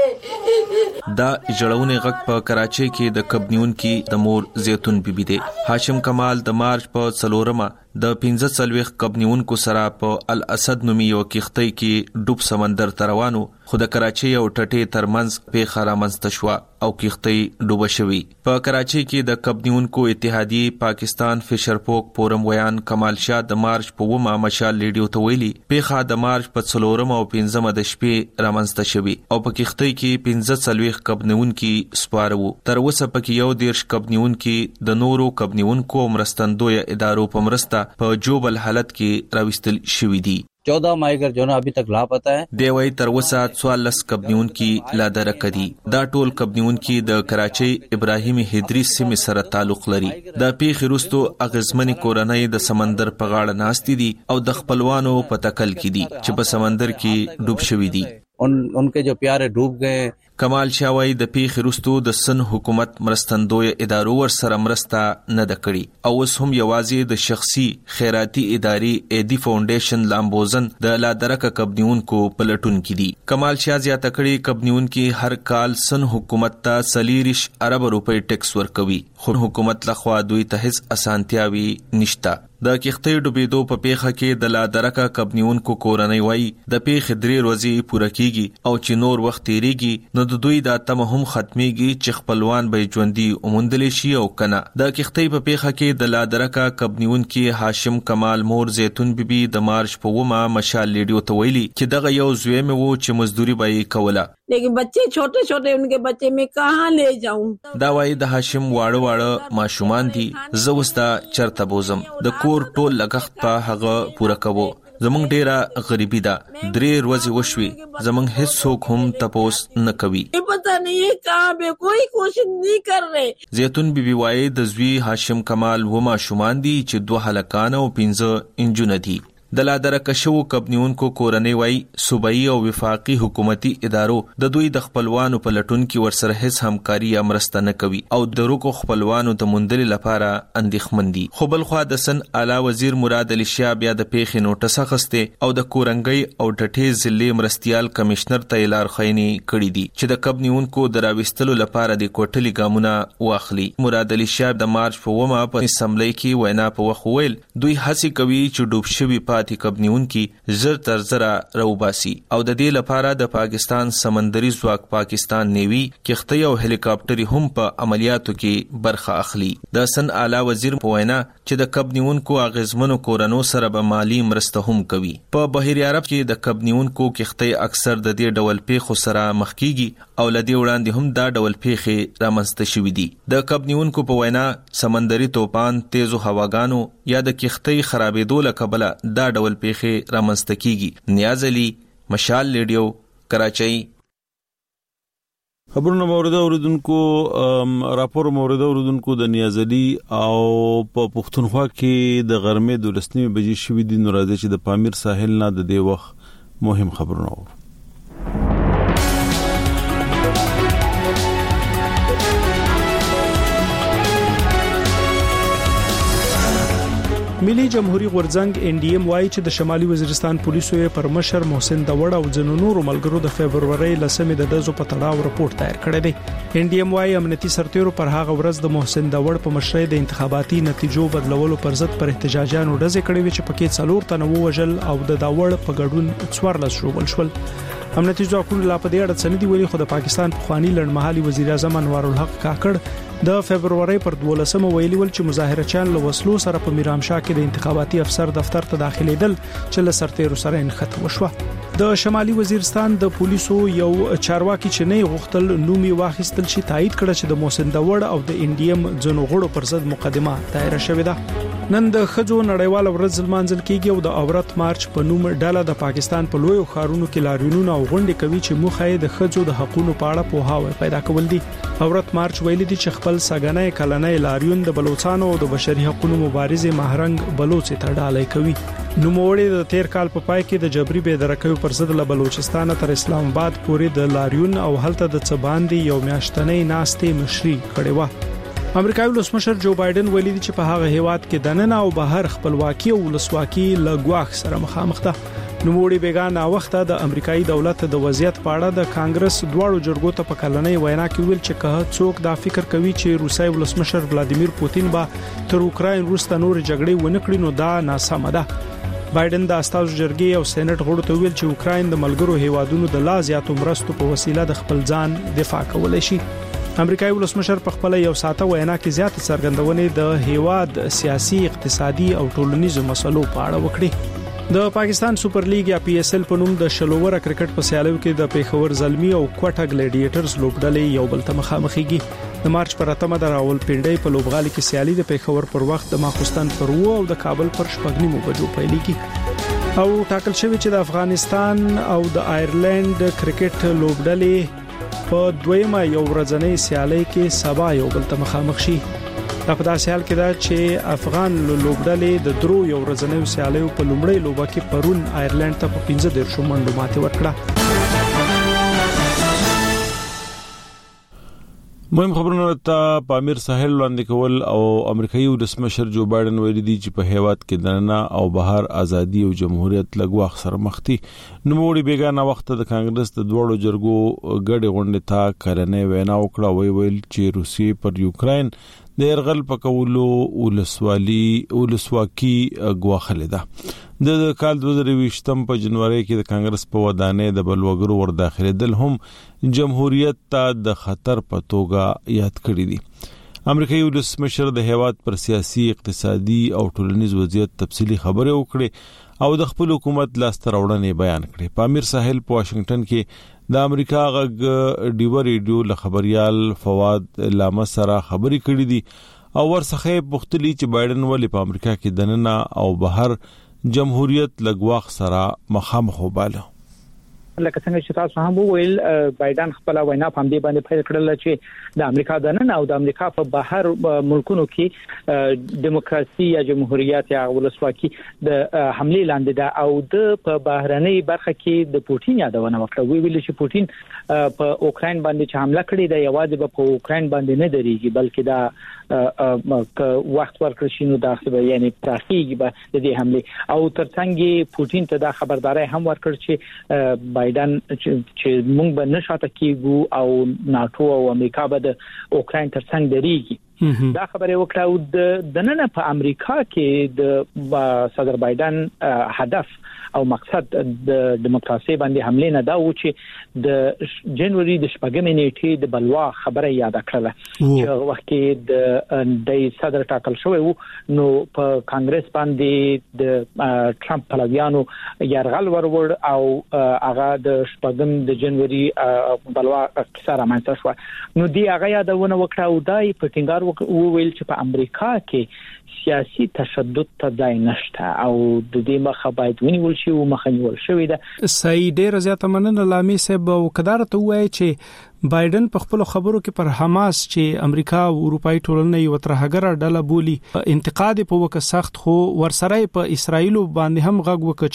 S23: دا جړونه غږ په کراچۍ کې د کبنیون کې د مور زیتون بیبي دی. هاشم کمال د مارچ په څلورمه د پنځه څلويخ کبنیون کو سره په الاسد نومي یو کښتۍ کې ډوب سمندر ته روانو، خو د کراچۍ او ټټې ترمنځ په خرامنځ شوا او کښتۍ ډوب شوی. په کراچۍ کې د کبنیون کو اتحادیه پاکستان فشر پوک پورم ویان کمال شاه د مارچ په ومه مشال لیډیو ته ویلي پیخه د مارچ په څلورمه او پنځمه د شپې رامنځته شوی او په کښتۍ کې پنځه څلويخ کبنیون کې سپارو. تر اوسه پکې یو دیرش کبنیون کې د نورو کبنیون کو مرستندوی ادارو په مرسته په جوبل حالت کې راوستل شوې دي.
S24: चौदह माइगर जो ना अभी तक लापता है.
S23: دیوی تر وسه څوارلس کبنیون کې لا درک دي. دا ټول کبنیون کې د کراچۍ ابراهیم هدری سیمې سره تعلق لري. د پیښې وروسته اغزمنې کورنۍ د سمندر په غاړه ناستې دي او د خپلوانو په تکل کې دي چې په سمندر کې ډوب شوي دي.
S24: उन उनके जो प्यारे डूब गए.
S23: کمال شاوی د پیښې وروسته د سن حکومت مرستندوی ادارو ور سره مرسته نه د کړي او اوس هم یوازې د شخصي خیراتي ادارې ایدی فاونډیشن لامبوزن د لا درکه کبنیون کو پلټون کې دي. کمال شاه زیاته کړي کبنیون کې هر کال سن حکومت ته سلیریش ارب روپۍ ټیکس ورکوي، خو حکومت لخوا دوی ته هیڅ اسانتیاوي نشته. د کښتۍ ډوبېدو په پیښه کې د لا درکه کبنیون کو کورنۍ وایي د پیښې درې ورځې پوره کیږي او چې نور وخت تیریږي نو د دوی دا تمه هم ختميږي چې خپلوان به ژوندۍ اومندل شي او کنه. د کښتۍ په پیښه کې د لا درکه کبنیون کې هاشم کمال مور زیتون بیبي د مارچ په ومه مشال لیډیو ته ویلي چې دغه یو زوی مې وو چې مزدوري به یې کوله،
S22: लेकिन बच्चे छोटे छोटे उनके बच्चे मैं कहाँ ले जाऊं.
S23: دا وایي د هاشم واړه واړه ماشومان دي، زه وستا چرته بوزم، د کور ټول لګښت په هغه پوره کوو. زمونږ ډیره غریبی ده، درې ورځې وشوي، زمونږ هیڅ څوک هم تپوس نه کوي.
S22: پتا نه کہاں به کوئی کوشش نه کر رہے.
S23: زیتون بیبي وایي د زوی هاشم کمال و ماشومان دي چې دوه هلکان او پنځه انجونه دي. د لا درکه شو کبنیونکو کورنۍ وای صوبایي او وفاقي حکومتي ادارو د دوی د خپلوانو په لټون کې ورسره هیڅ همکاري یا مرسته نه کوي او د روکو خپلوانو د مندل لپاره اندېښمن دي. خو بل خو د سن اعلی وزیر مراد علي شاه بیا د پیښې نوټس اخسته او د کورنګي او ټټې ضلع مرستيال کمشنر ته لار خايني کړی دي چې د کبنیونکو دراوستلو لپاره د کوټلي ګامونه واخلي. مراد علي شاه د مارچ په ومه په اسمبلی کې وینا په وخت ویل دوی هڅه کوي چې ډوب شوي پاتې کبنیون کې زر تر زره روباسي او د دې لپاره د پاکستان سمندري ځواک پاکستان نیوی کښتۍ او هلیکاپټر هم په عملیاتو کې برخه اخلي. د سن اعلی وزیر په وینا چې د کبنیونکو اغیزمنو کورونو سره به مالی مرسته هم کوي. په بحیره عرب کې د کبنیونکو کښتۍ اکثر د دې ډول پیښو سره مخ کیږي او لدی وړاندې هم دا ډول پیښې رامنځته شوې دي. د کبنیونکو په وینا سمندري توپان، تیزو هواګانو یا د کښتۍ خرابېدو له کبله دا دا ډول پیښې رامنځته کیږي. نیاز علي، مشال ریډیو، کراچۍ.
S1: خبرونه موریده اوریدونکو راپور موریده اوریدونکو د نیاز علي او په پښتونخوا کې د غرمې د لسنیمې بجې شوې دي. نو راځي چې د پامیر ساحل نه د دې وخت مهم خبرونه وو.
S2: ملي جمهوریت غورځنګ ان ډي ام وايي چې د شمالي وزیرستان پولیسو یې پر مشر محسن داوړ او ځینو نورو ملګرو د فبرवरी لسمې د دزو په تړاو راپور تیار کړی دی. ان ډي ام وايي امنیتي سرتیرو پر هغه ورځ د محسن داوړ په مشرۍ د انتخاباتي نتیجو بدلولو پر ضد پر احتجاجاتو ډزې کړې وي چې پکې څلور تنه ووژل او د داوړ په ګډون څوارلس شوبل شول. امنیتي ځواکونو لا په دې اړه څه نه دی ویلي، خو د پاکستان پخوانی لړمحلي وزیر اعظم انوار الحق کاکړ د فبرवरी پر دولسمه ویلي ول چې مظاهرچیان له وسلو سره په میرامشاه کې د انتخاباتي افسر دفتر ته داخليدل چې له سرتیرو سره انخته وشوه. د شمالي وزیرستان د پولیسو یو چارواکي چې نه غوښتل نومي واخیستل شي تایید کړ چې د محسن داوړ او د انډیم ځنو غړو پر ضد مقدمه دایره شوې ده. نن د خځو نړیوال ورځ لمانځل کیږي او د عورت مارچ په نوم ډاله د پاکستان په لویو ښارونو کې لاریونونه او غونډې کوي چې موخه یې د خځو د حقوقو په اړه پوهاوی پیدا کول دي. عورت مارچ ویلي دي چې خپل سګنې کلنې لاریون د بلوچستان او د بشري حقوقو مبارزې مهرنګ بلوچ ته ډالۍ کوي. نو موړي د تیر کال په پای کې د جبري بېدرکۍ پر ضد له بلوچستان تر اسلام آباد پورې د لاریون او هلته د څباندي یو میاشتنې ناستې مشري کړې و. امریکایي ولسمشر جو بایدن ویلي دی چې په هغه هیواد کې دننه او بهر خپلواکي او ولسواکي لګواخ سره مخامخ ده. نو موړي بیگانه وخت د امریکایي دولت د وضعیت په اړه د کانګرس دواړو جرګو ته په کلنۍ وینا کې ویل چې که څوک دا فکر کوي چې روسي ولسمشر ولادیمیر پوتین به تر اوکراین وروسته نور جګړې ونه کړي نو دا ناسمه ده. بایدن د استازو جرګې او سېنات غړو ته ویل چې اوکراین د ملګرو هیوادونو د لا زیاتو مرستو په وسیله د خپل ځان دفاع کولای شي. امریکایي ولسمشر په خپل یو ساعته وینا کې زیات څرګندونې د هیواد سیاسي، اقتصادي او ټولنیزو مسلو په اړه وکړي. د پاکستان سپر لیګ یا پی ایس ایل په نوم د شلوور کرکټ په سیالیو کې د پیښور زلمی او کوټه ګلیډیټرز لوبډلې یو بل ته مخامخېږي. د مارچ پر اتمه د راولپنډۍ په لوبغالي کې سیالي د پیښور پر وخت د ماخوستن پر وو او د کابل پر شپږنیمو بجو پیلېږي او ټاکل شوی چې د افغانستان او د آیرلند کرکټ لوبډلې په دویمه یو ورځنۍ سیالي کې سبا یو بل ته مخامخ شي. دا په داسې حال کې ده چې افغان لوبډلې د درو یو ورځنۍ سیالیو په لومړۍ لوبه کې پرون آیرلند ته په پنځه دیرشو منډو ماتې ورکړه.
S1: مهم خبرونه ته پامیر ساحل وړاندې کول او امریکایي ولسمشر جو بایدن ویلي دی چې په هیواد کې دننه او بهر ازادي او جمهوریت لګواخ سره مخ دي. نو موړي بیگانه وخت د کانګرس د دوړو جرګو ګډه غونډه ته کلنۍ وینا وکړه وی ویل چې روسي پر یوکرين د يرغل پکولو ولسوالي ولسواکي غواخله ده. د کال دوه زره ویشتم په جنوري کې د کانګرس په ودانې د بلوګرو ور داخله دل هم جمهوریت ته د خطر په توګه یاد کړی دي. امریکایي ولسمشر د هیواد پر سیاسي، اقتصادي او ټولنیز وضعیت تفصیلی خبرې وکړې او د خپل حکومت لاستر وړاندې بیان کړې. پامیر ساحل په واشنگټن کې د امریکا غږ ډیو ریډیو له خبريال فواد لامه سره خبرې کړې دي او ورڅخه پوښتنه چې بایدن ولې په امریکا کې دننه او بهر جمهوریت لګواخ سره مخامخ وباله.
S3: لکه څنګه چې تاسو هم وویل بایدن خپل وینا په دې باندې پیل کړل چې د امریکا د نن او د امریکا په بهر ملکونو کې دیموکراسي یا جمهوریت یا ولسواکي د حمله لاندې ده او د په بهرنۍ برخه کې د پوتین یادونه وکړه. وی ویل چې پوتین په اوکراین باندې چې حمله کړې ده یوازې په اوکراین باندې نه درېږي بلکې دا وخت ورکړ شي نو داخله یعنی پراخیږي به د دې حمله او ترڅنګ پوتین ته دا خبرداري هم ورکړ چې بایدن چې موږ به نشاته کیږو او ناتو او امریکا به د اوکراین ترڅنګ درېږي. دا خبره وکړه او د نن په امریکا کې د صدر بایدن هدف او مقصد د دیموکراسي باندې حمله نه دا و چې د جنوري د شپږمې نیټې د بلوا خبره یاد کړله چې وخت کې د صدر ټاکل شوی وو نو په کانګرس باندې د ټرمپ پلویانو يرغل ورور او هغه د شپږم د جنوري بلوا کیسه رامنځته شو. نو دی هغه یادونه وکړه او دای په ټینګار بهر وویل چې په امریکا کې سیاسي تشدد ته ځای نشته او د دې مخه باید ونیول شي او مخه نیول شوې ده.
S2: صحیح، ډېر زیاته مننه لامي صاحب. او کدار ته وایي چې بایدن په خپل خبرو کې پر حماس چې امریکا او اروپאי ټولنه یو ترهګر ډله بولی انتقاد په وکه سخت، خو ورسره په اسرایل باندې هم غږ وکړي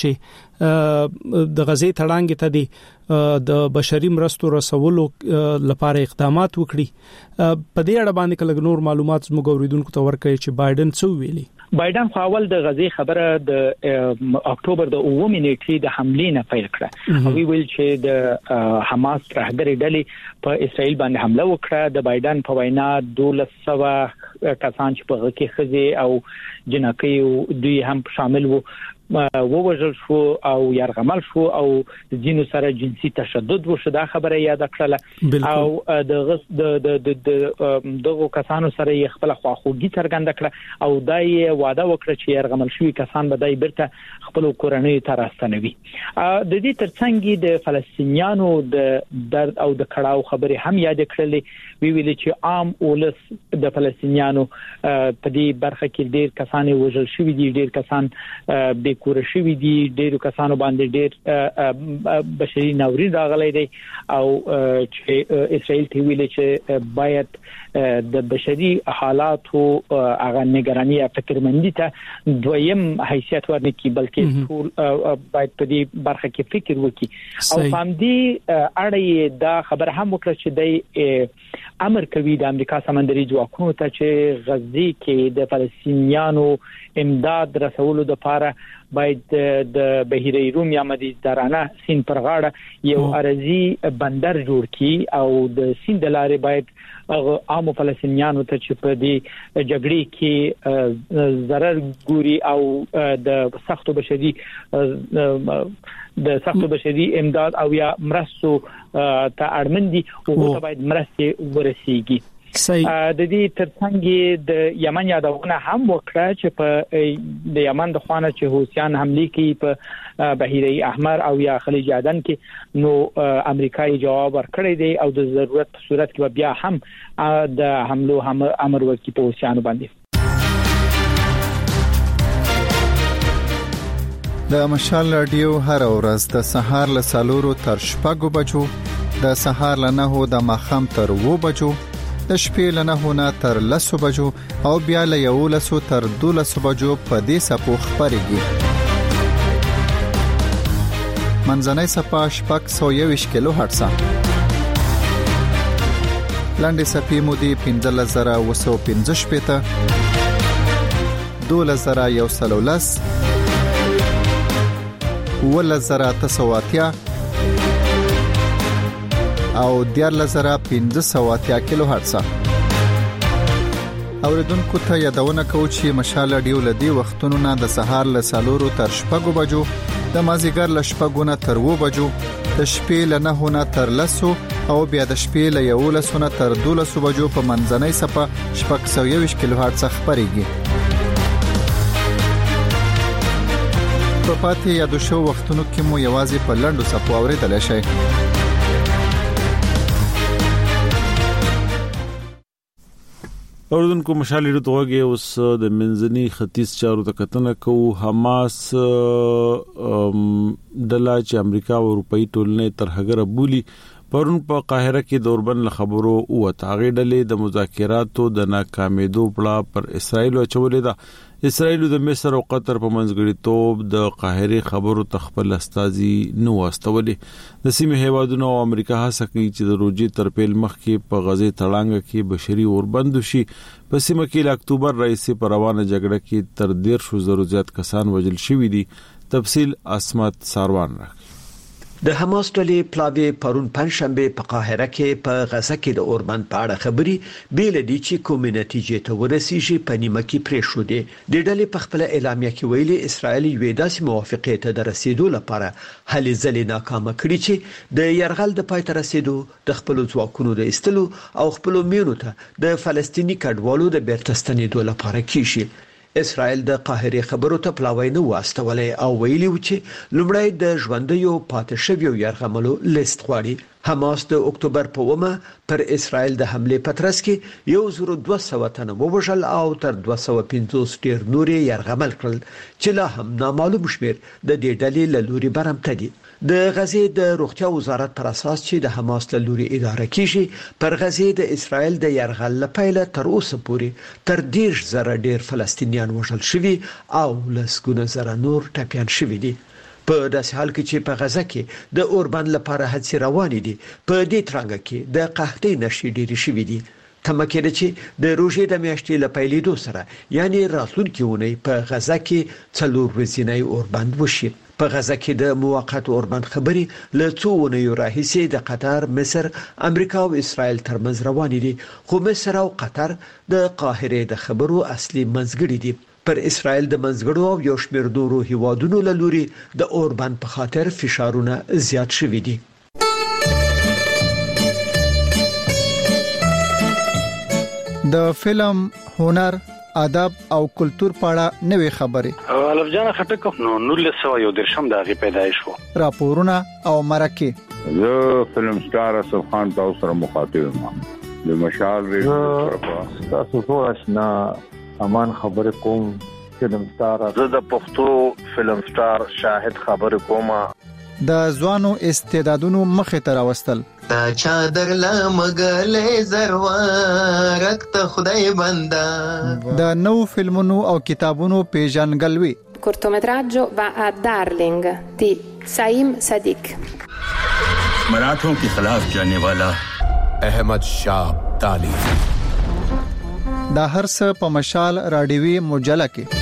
S2: چې د غزې تړانګ ته دی د بشري مرستو رسولو لپاره اقدامات وکړي. په دې اړه باندې کله نور معلومات زموږ اوریدونکو ته ورکړي چې بایدن څه ویلي.
S3: بایدن خو اول د غزې خبره د اکتوبر د اووه نیټې د حملې نه پیل کړه او ویل چې د حماس ترهګر ډلې په اسرائیل باندې حمله وکړه. د بایدن په وینا دولس سوه کسان چې په غکه خزي او جنکې دوی هم شامل وو ووجل شو او يرغمل شو او جنو سره جنسي تشدد وشو. دا خبره یاد کړله او د د د دغه کسانو سره یې خپل خواخوږي څرګنده کړه او دای وعده وکړه چې يرغمل شوی کسان به دای برته خپل کورنۍ ته راستنوي. د دې ترڅنګ د فلسطینیانو د درد او د کړهو خبره هم یاد کړلې. وی ویل چې عام اولس د فلسطینیانو په دې برخه کې ډیر کسان وژل شوی دي، ډیر کسان به کور شوی دي، ډیرو کسانو باندې ډیر بشري ناورین راغلی دی او چې اسرائیل ته ویل چې باید د بشري حالاتو هغه نگرانی او فکرمندی ته دویم حیثیت ورنکړي بلکې ټول باید په دې برخه کې فکر وکړي. او فهم دي اړه دا خبر هم وکړه چې د امر کوي د امریکا سمندري ځواکونو ته چې غزې کې د فلسطینیانو امداد رسولو لپاره باید د بحیره روم یا مدیترانه سیند پر غاړه یو ارضي بندر جوړ کړي او د سیند لارې باید عام فلسطینیانو ته چې په دې جګړې کې ضرر ګوري او د سختو بشري د سختو بشري امداد او یا مرستو ته اړمندي او ته باید مرستې ورسیږي. د دې ترڅنګ د یمن یادونه هم وکړه چې په د یمن د خوانه چې حوثیان حمله کوي په بحیره احمر او یا خلیج عدن کې، نو امریکایي جواب ورکړی دی او د ضرورت په صورت کې بیا هم د حملو هم امر وکړي په حوثیانو باندې.
S5: د مشال رادیو هر ورځ د سهار له سالورو تر شپږو بجو، د سهار له نهو د ماخام تر وو بجو، د شپې له نهو نه تر لسو بجو او بیا له یولسو تر دولسو بجو په دې سپو خبرېږي. منځنۍ سپا شپږ سوه یوویشت کیلو هرتز، لاندې سپې مودې پنځلس زره اوه سوه پنځه شپېته، دولس زره یو سل او لس، اوولس زره اته سوه اتیا او دیارلس زره پنځه سوه اتیا کیلو هرتز. اوریدونکو ته یادونه کوو چې مشال رادیو لدی وختونو نه د سهار له سالورو تر شپږو بجو، د مازیګر له شپږو نه تر وو بجو، د شپې له نهو نه تر لسو او بیا د شپې له یولسو نه تر دولسو بجو په منځنۍ سپه شپږ سوه یوویشت کیلو هرتز خبرېږي. په پاتې یادو شو وختونو کې مو یوازې په لنډو سپو اوریدلای شئ.
S1: اوردونکو مشال لري توګه اوس د منځني ختیځ چارو ته کتنه کوو. حماس دلا چې امریکا او اروپאי ټولنه ترهګر بولی پرون په قاهره کې دوربن خبرو او تاغې ډلې د مذاکراتو د ناکامیدو پړه پر اسرائیل او چولې ده. اسرائیل د مصر او قطر په منځګړیتوب د قاهره خبرو تخپل استازي نو واستولې. د سیمې هیوادونو او امریکا هڅه کوي چې د روجي ترپیل مخ کې په غزې تړانګ کې بشري اوربند شي. په سیمه کې ل اکتوبر رئیسي پر روانه جګړه کې تر ډیر شو زرو زیات کسان وژل شوي دي. تفصیل اسمت ساروان راک.
S18: د حماس ډلې پلاوی پرون پنځشنبه په قاهره کې په غزه کې د اوربند په اړه خبري بیل دي چې کومه نتیجې ته ورسیږي په نیمه کې پرې شو دي. د ډلې په خپل اعلامیه کې ویلي اسرائیل یوې داسې موافقه ته د رسیدو لپاره هلې ځلې ناکامه کړې چې د يرغل د پای ته رسیدو د خپل ځواکونو د استلو او خپل میونو ته د فلسطینی کډوالو د بیرته ستنېدو لپاره کیشي. اسرائیل د قاهره خبرو ته پلاوی نه واستولې او ویلي و چې لومړی د ژوندیو پاتې شویو يرغملو لیست غواړي حماس د اکتوبر په اومه پر اسرائیل د حمله پترس کې یو زر دوه سوه تنه ووژل او تر دوه سوه پنځوس ډیر نور یرغمل کړل چې لا هم نامعلوم شمیر د دې ډلې له لوري برمته دي. د غزې د روغتیا وزارت پر اساس چې د حماس له لوري اداره کیږي پر غزې د اسرائیل د یرغل لپاره تر اوسه پورې تر دیرش زره ډیر فلسطینیان وژل شوي او لسګونه زره نور ټپيان شوي دي. په داسې حال کې چې په غزه کې د اوربند لپاره هڅې روانې دي، په دې ترانګه کې د قحطۍ نښې ډېرې شوې دي. تمه کېده چې د روژې د میاشتې له پیلېدو سره یعنی راتلونکې اونۍ په غزه کې څلور ورځنی اوربند وشي. په غزه کې د موقت اوربند خبرې له څو اونیو راهیسې د قطر، مصر، امریکا او اسرائیل ترمنځ روانې دي، خو مصر او قطر د قاهره د خبرو اصلي منځګړي دي. پر اسرائیل د منځګړو او یو شمېر نورو هیوادونو له لوري د اوربند په خاطر فشارونه زیات شوي دي.
S5: د فلم، هنر، ادب او کلچر په اړه نوې خبرې
S6: الف جان خټک نو نولس سوه یو درشم دغه پیدایش وو.
S5: راپورونه او مرکه
S7: زه فلم سٹار اسف خان تاسو سره مخاطب یم. د مشال ریډیو تاسو ټول آشنا امان خبر کوم فلم سٹار.
S8: زه د پښتو فلم سٹار شاهد خبر کوم.
S5: د ځوانو استعدادونو مخې ته راوستل
S10: تا چادر لا مګلې زروارک ته خدای بندا.
S5: د نو فلمونو او کتابونو پیژنګلوي.
S25: cortometraggio va a Darling di Saim Sadiq.
S26: मराठों के खिलाफ जाने वाला अहमद शाह अब्दाली.
S5: دا هر څه په مشال رادیوي مجله کې.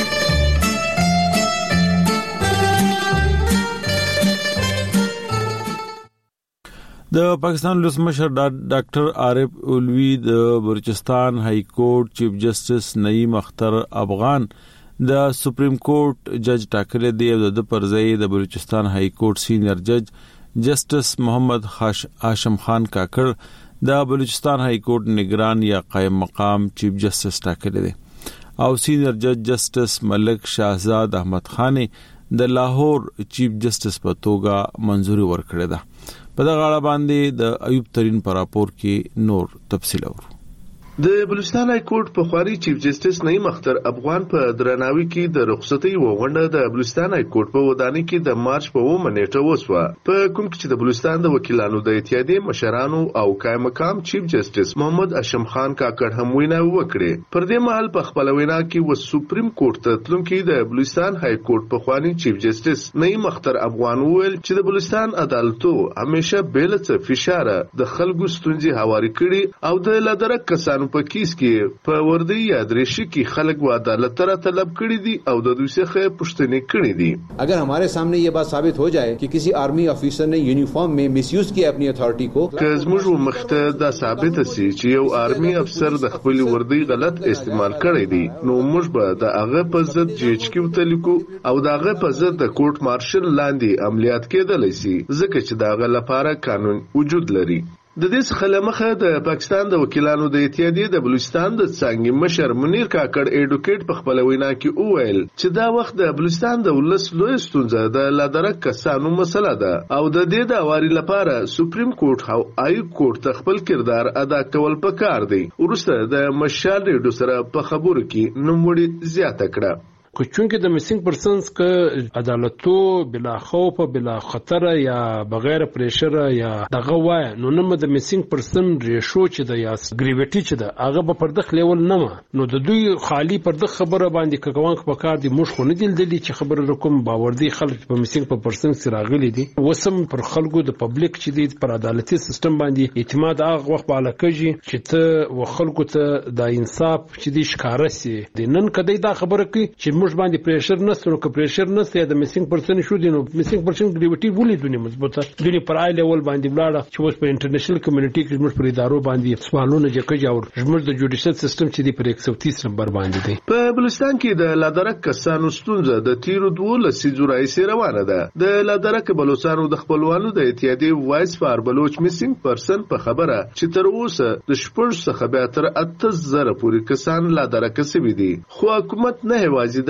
S1: د پاکستان ولسمشر ډاکټر عارف اولوی د بلوچستان های کورټ چیف جسټس نعیم اختر افغان د سپریم کورټ جج ټاکل دی او د پرځای د بلوچستان های کورټ سینیئر جج جسټس محمد هاشم خان کاکړ د بلوچستان های کورټ نگران یا قائم مقام چیف جسټس ټاکل دي او سینیئر جج جسټس ملک شاهزاد احمد خان د لاهور چیف جسټس په توګه منځوري ورکړه ده. په دغه اړه باندې د ایوب ترين پر راپور کې نور تفصیل اورو.
S27: د بلوچستان های کورټ په خواري چیف جسټس نعیم اختر افغان په درناوي کې د رخصتي وغونډه د بلوچستان های کورټ په ودانۍ کې د مارچ په اومه نیټه وسوه، په کوم کې چې د بلوچستان د وکیلانو د اتحادیې مشرانو او قائم مقام چیف جسټس محمد هاشم خان کاکړ هم وینا وکړه. پر دې مهال په خپل وینا کې و سپریم کورټ ته تلونکي د بلوچستان های کورټ په خواني چیف جسټس نعیم اختر افغان ویل چې د بلوچستان عدالتو همیشه بیل څه فشار د خلکو ستونزې هواري کړي او د لادرک کسانو په کیس کې په وردی یا درشي کې خلک و عدالت تر طلب کړي دي او د دوی څخه پوښتنې کړي دي.
S28: اگر हमारे सामने ये बात साबित हो जाए कि किसी आर्मी ऑफिसर ने यूनिफॉर्म में मिसयूज किया अपनी अथॉरिटी को,
S27: که زموږ مخته دا ثابت شي چې یو آرمي افسر د خپل وردی غلط استعمال کړی دی نو موږ به د هغه په ضد جیج کې وتلیکو او د هغه په ضد د کورټ مارشل لاندې عملیات کېدلی شي ځکه چې دا هغه لپاره قانون وجود لري. د دې څخه لمخه د پاکستان د وکیلانو د اتحادیې د بلوچستان د څنګه مشر منیر کاکړ ایډوکیټ په خپل وینا کې وویل چې دا وخت د بلوچستان د ولس لوی ستونزه د لادرک کسانو مسله ده او د دې د اواري لپاره سپریم کورټ او آی کورټ ته خپل کردار ادا کول پکار دی. ورسته د مشال ریډیو سره په خبرو کې نوموړي زیاته کړه.
S29: که چونکه د میسنګ پرسنز که عدالتو بلا خوف بلا خطر یا بغیر پریشر یا دغه وای نو نو د میسنګ پرسن ریشو چې د یا ګریویټی چې د هغه په پردخ لیول نه نو د دوی خالی پردخ خبره باندې کوان په کار دي مش خو نه دي دلی چې خبره رقم باوردی خلک په میسنګ په پرسن سره راغلي دي وسم پر خلکو د پبلک چې دي پر عدالتي سیستم باندې اعتماد هغه وخت بالا کوي چې ته و خلکو ته د انصاف چې دي ښکارا سي د نن کدی دا خبره کوي چې موږ باندې پریشر نشته نو که پریشر نشته د میسنګ پرسن شو دي نو میسنګ پرسن ګریویټي ولې دونی مضبوطه دونی پر آی لیول باندې بلاړه چې اوس په انټرنیشنل کمیونټي کې موږ پر ادارو باندې سوالونه جکه جوړ موږ د جوډیشل سیستم چې دی پر یک سو تیس نمبر باندې دی.
S27: په بلوچستان کې د لادرک کسانو ستونزه د تیرو دوه لسیزو راځي روانه ده. د لادرک بلوچستانو د خپلوانو د اتحادیې وایس فار بلوچ میسنګ پرسن په خبره چې تر اوسه د شپږ څخه به تر اته زره پورې کسان لادرک سوي دي خو حکومت نه هوازي دا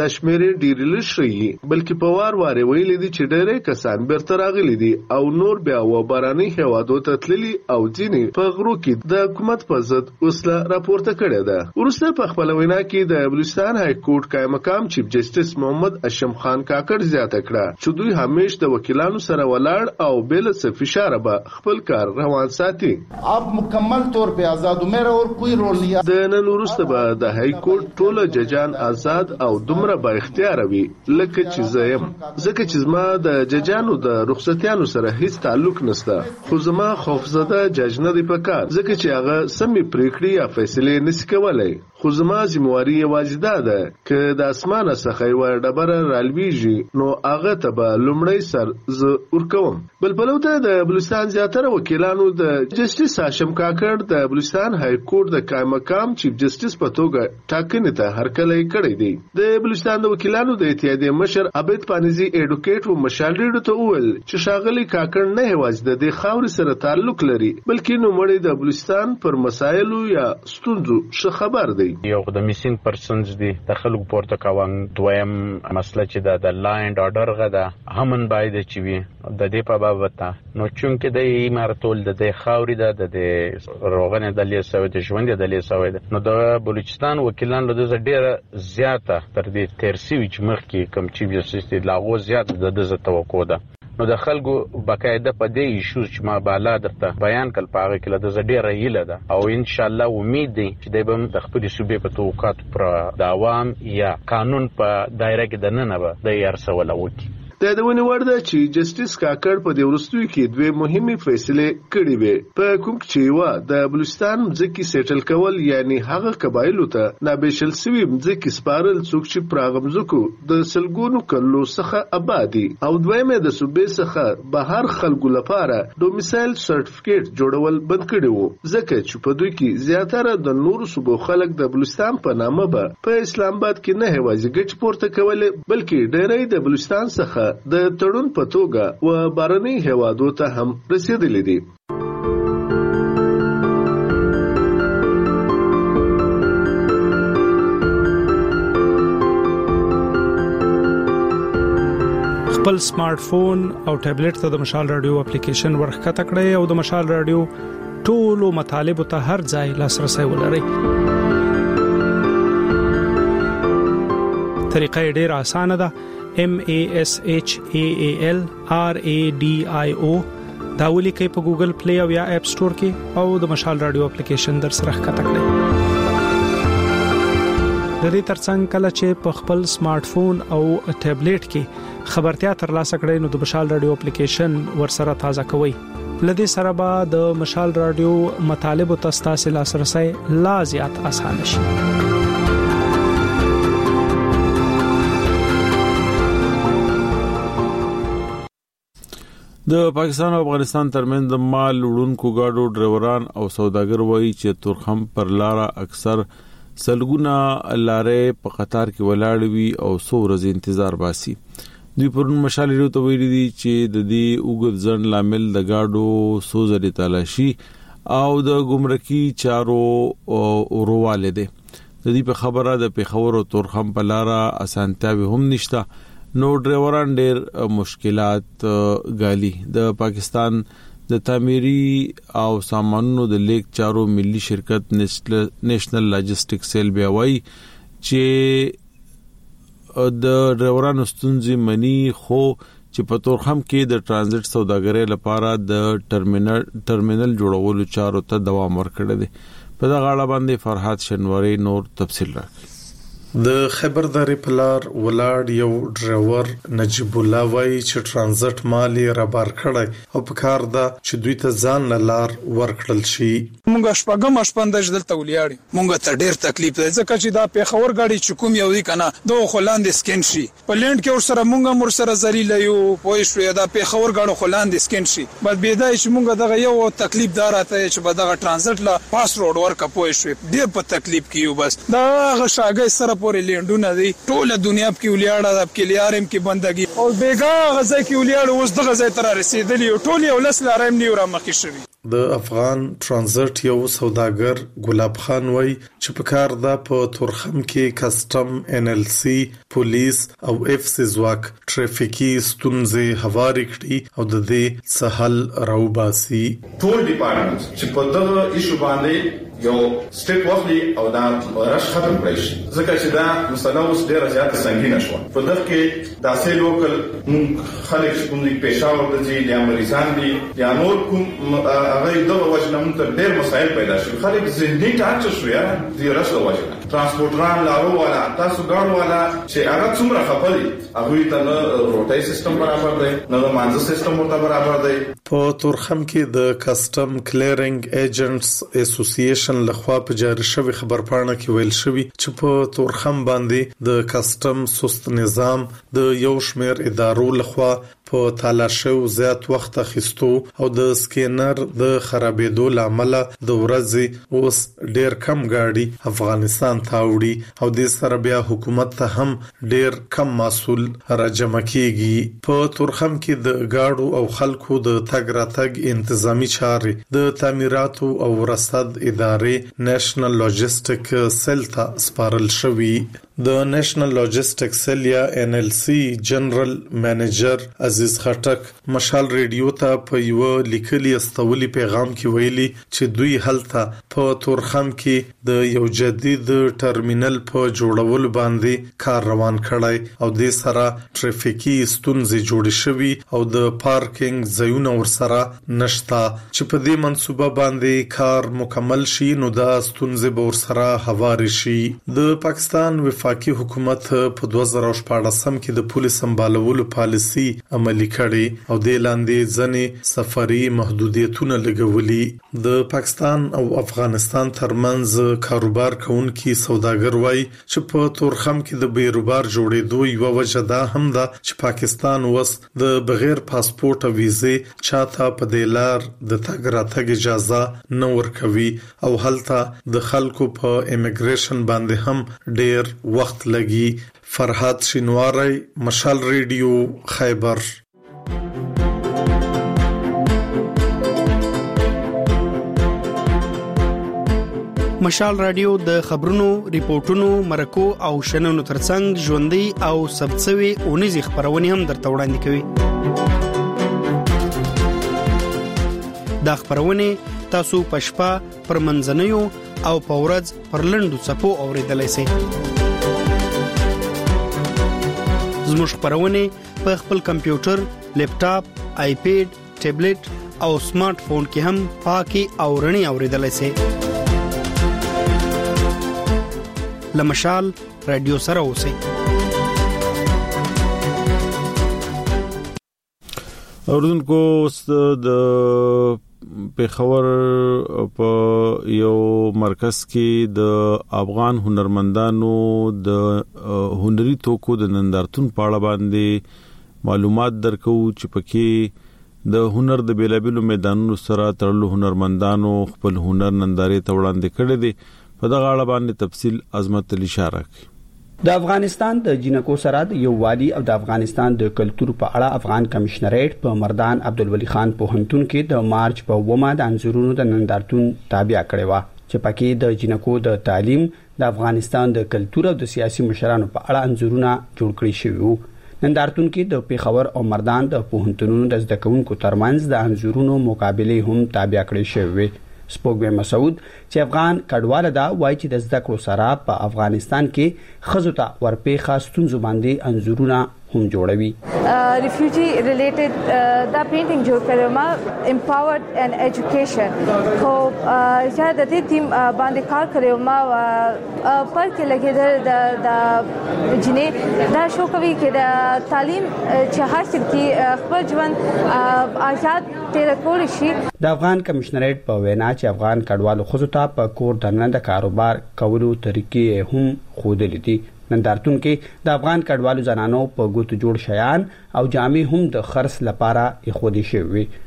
S27: دا شمیرې ډېرې لږ بلکې په وار وار ویلي دي چې ډېری کسان بیرته راغلي دي او نور بیا و باراني هیوادو ته تللي او ځینې په غرو کې د حکومت په ضد وسله راپورته کړې ده. وروسته په خپله وینا کې د بلوچستان های کورټ قایم مقام چیف جسټس محمد اشم خان کاکړ زیاته کړه چې دوی همیش د وکیلانو سره ولاړ او بل څه فشار به خپل کار روان ساتي.
S4: اب مکمل طور په آزاد عمر اور کوئی رول نہیں.
S27: د نن وروسته به د های کورټ ټول ججان آزاد او دومره با اختیار وي لکه چې زه یم، ځکه چې زما د ججانو د رخصتیانو سره هیڅ تعلق نشته، خو زما خوفزده جج نه دی پکار ځکه چې هغه سمې پریکړې یا فیصلې نشي کولای. خو زما ذمہواری یوازې دا ده چې د اسمانه څخه یو ډبره رالویږي نو هغه ته به لومړی سر زه ورکوم. بل بلو ته د بلوچستان زیاتره وکیلانو د جسټس هاشم کاکړ د بلوچستان های کورټ د قایم مقام چیف جسټس په توګه ټاکنې ته هرکلی کړی دی. د بلوچستان د وکیلانو د اتحادیې مشر عبید پانیزي ایډوکیټ و مشال ریډو ته وویل چې ښاغلی کاکړ نه یوازې د دې خاورې سره تعلق لري بلکې نوموړی د بلوچستان پر مسایلو یا ستونزو ښه خبر دی.
S9: یو د میسینګ پرسنز دي د خلکو پورته کوم دویم مسله چې د لا اینډ اورډر غدا همن باید چې وي د دې په بابت نو چونکه د امارتول د خاورې د د روغن د لیسوي د ژوند د لیسوي نو د بلوچستان وکیلان له د ډیره زیاته تر دې ترسي چې مخکې کم چیف جسټس د لاغو زیات د د توقع ده نو د خلکو بقاعده په دې ایشوز چې ما بالا درته بیان کړ پاره کې له د ډیره هیله ده او ان شاء الله امید دی چې د د خپل صوبې په توقعات پر د عوام یا قانون په دایره کې د نن به د یارسول وکي.
S27: د دونی ورده چې جسټس کاکړ په دې ورستوي کې دوه مهمه فیصله کړې وې په کوم چې وا د بلوچستان ځکه سیټل کول یعنی هغه قبایلو ته نابشل سوي ځکه سپارل څوک چې پراغمزکو د سلګونو کلو څخه آبادی او دویمه د صوبې څخه بهر خلکو لپاره ډومیسایل سرټیفیکیټ جوړول بند کړي وو ځکه چې په دوی کې زیاتره د نورو صوبو خلک د بلوچستان په نامه به په اسلام آباد کې نه هوازي ګټ پورته کولې بلکې ډېرې د بلوچستان څخه د تړون په توګه و بارني هوادو ته هم رسیدلې دي.
S2: خپل سمارټ فون او ټابلیټ ته د مشال رادیو اپلیکیشن ورخکته کړئ او د مشال رادیو ټولو مطالبه ته هر ځای لاسرسي ولرئ. طریقه ډېره اسانه ده. M A S H A A L R A D I O دا ولیکئ په ګوګل پلی او یا اپ سٹور کې او د مشال رادیو اپلیکیشن در سره ښکته کړئ. د دې ترڅنګ کله چې په خپل سمارټ فون او ټابلیټ کې خبرتیا ترلاسه کړئ نو د مشال رادیو اپلیکیشن ورسره تازه کوئ. لدې سره به د مشال رادیو مطالب او تاسو لاسرسي لا زیات اسانه شي.
S1: د پاکستان او افغانستان ترمنځ د مال وړونکو گاډو ډرایوران او سوداګر وایي چې تورخم پر لار اکثر سلګونه لارې په قطار کې ولاړ وي او څو ورځې انتظار باسي. دوی پرون مشالې ته ویلي دي چې د دې اوږد ځنډ لامل د گاډو سوزري تلاشي او د ګمرکي چارو ورواله دي. د دې په خبره د پیښور او تورخم په لار اسانتیاوي هم نشته نو ډرایوران ډېر مشکلات غالي. د پاکستان د تعمیري او سامانونو د لیک چارو ملي شرکت نېشنل لاجستیک سیل بیا وایي چې د ډرایورانو ستونزې مني خو چې په تورخم کې د ترانزیت سوداګرۍ لپاره د ټرمینل ټرمینل جوړولو چارو ته دوام ورکړی دی. په دغه اړه باندې فرحات شنواری نور تفصیل راکړي.
S11: د خیبر درې پلار ولاړ یو ډرایور نجیب الله وایي چې ترانزیت مالی را بار کړی او په کار دا چې دوی ته ځان لار ورکړل شي.
S12: مونږ شپږم شپندج دلته ولیاړي مونږ ته ډیر تکلیف دی ځکه چې دا پیښور غاډي چې کوم یو دی کنه دوه خلاندې سکین شي په لند کې ور سره مونږ مر سره ذلیل یو پوه شو دا پیښور غاډو خلاندې سکین شي بس بيدای چې مونږ دغه یو تکلیف دار راته چې په دغه ترانزیت لا پاس روډ ورکه پوه شو ډیر په تکلیف کیو بس دا غشاګي سره پورې لینډونه دي ټول دنیا کې ولیاړه د کلیارم کې بندګي او بیګا غزا کې ولیاړه اوس د غزا تر رسیدلی ټول یو لس لارم نیو را مخې شوی.
S11: د افغان ترانزیت یو سوداګر ګلاب خان وای چې په کار ده په تورخم کې کسٹم ان ال سی پولیس او اف سی زواک ټریفیکي ستونزې هواري کړي او د دې سهل راوباسي.
S13: ټول ډپارټمنټ چې په دغه ایشو باندې یو سټیپ واخلي او دا رش ختم کړي شي ځکه چې دا مسله اوس ډیره زیاته سنگینه شوه. په دغه کې داسې لوکل خلک چې کوم دي پېښور ته ځي یا مریضان دي یا نور کوم هغه دغه وجه نه ته ډېر مسایل پیدا شي. خلک ذهني ټاچ شو یا د رش وجه ترانسپورټران لارو والا تاسو ګاډ والا چې هغه څومره خپلي هغه ته نه روټي سیستم برابر دی نه مانځ سیستم ورته برابر دی.
S11: په تورخم کې د کسٹم کلیرینګ ایجنټس اسوسییشن لخوا په جاری شوی خبرپاڼه کې ویل شوی چې په تورخم باندې د کسٹم سست نظام د یو شمیر ادارو لخوا په تالاشو زیات وخت اخیستو او د سکینر د خرابېدو لامل د ورځې اوس ډیر کم گاډي افغانستان ته وړي او د سره بیا حکومت ته هم ډیر کم مسول راجمع کیږي. په تورخم کې د گاډو او خلکو د تګ راتګ انتظامی چارې د تعمیراتو او رصد ادارې نېشنل لاجستیک سیل ته سپارل شوی. د نېشنل لاجستیک سیل یا ان ال سی جنرال منیجر عزیز خټک مشال ریډیو ته په یو لیکلي استولي پیغام کې ویلي چې دوی هلته په تورخم کې د یو جدید ټرمینل په جوړولو باندې کار روان کړی او د سره ټریفیکي ستونزې جوړې شوي او د پارکینګ ځایونه ورسره نشتا چې په دې منصوبه باندې کار مکمل شي نو دا ستونزې به ورسره هواري شي. د پاکستان وفاقي حکومت په دوه زره شپاړسم کې د پولیس سمبالولو پالیسي عملي کړي او د لاندې ځنې سفري محدودیتونه لګولي. د پاکستان او افغانستان ترمنځ کاروبار کوونکي سوداګر وای چې په تورخم کې د بیروبار جوړېدو یو وجه دا هم ده چې پاکستان وس د بغیر پاسپورت او ویزې چاته په دلار د تګ راتګ اجازه نه ورکوي او هلته د خلکو په امیګریشن باندې هم ډیر وخت لګي. فرحات شینواری مشال ریډیو خیبر.
S2: مشال رادیو د خبرونو، ریپورتونو، مرکو او شننو ترڅنګ ژوندۍ او سبڅوي اونیزي خبرونه هم درته وړاندې کوي. دا خبرونه تاسو پښپا پر منځنیو او پورز پر لندو صفو اوریدلای شئ. زموږ خبرونه په خپل کمپیوټر، لیپټاپ، آیپیډ، ټابلیټ او سمارټ فون کې هم پاکي او رڼي اوریدلای شئ. لمشال رادیو سره اوسئ.
S1: اوردونکو د پیښور په یو مرکز کې د افغان هنرمندانو د هنري توکو د نندارتون په اړه باندې معلومات درکو چې پکې د هنر د بیلابیلو میدانونو سره تړلو هنرمندانو خپل هنر نندارې ته وړاندې کړي دي. په دغه اړه باندې تفصیل عظمت علي اشاره کوي.
S14: د افغانستان د جنکو سره د یو والی او د افغانستان د کلتور په اړه افغان کمشنریټ په مردان عبدالولي خان پوهنتون کې د مارچ په ومه د انځورونو د نندارتون تابع کړی و چې پکې د جنکو د تعلیم، د افغانستان د کلتور او د سیاسي مشرانو په اړه انځورونه جوړ کړي شوی وو. نندارتون کې د پیښور او مردان د پوهنتونونو د زده کوونکو ترمنځ د انځورونو مقابله هم تابع کړي شوی. سپوږمۍ مسعود چې افغان کډواله دا وایي چې د زده کړو سره په افغانستان کې خزو ته ورپېښه ستونزو باندې انځورونه هم جوړوي.
S15: ریفیوجی ریلیټډ دا پینټینګ جوړ کړم ما امپاورډ اینڈ ایجوکیشن خو چې د دې ټیم باندې کار کړم ما پر کې لګیدل د د جنې دا شو کوي چې د تعلیم چې حاصل کی خپل ژوند آزاد تیر کول شي.
S14: د افغان کمشنریټ په وینا چې افغان کډوالو خزو ته په کور دننه د کاروبار کولو طریقې هم خودلې دي. نندارتون کې د افغان کډوالو زنانو په ګوتو جوړ شیان او جامې هم د خرڅ لپاره اخودي شوی.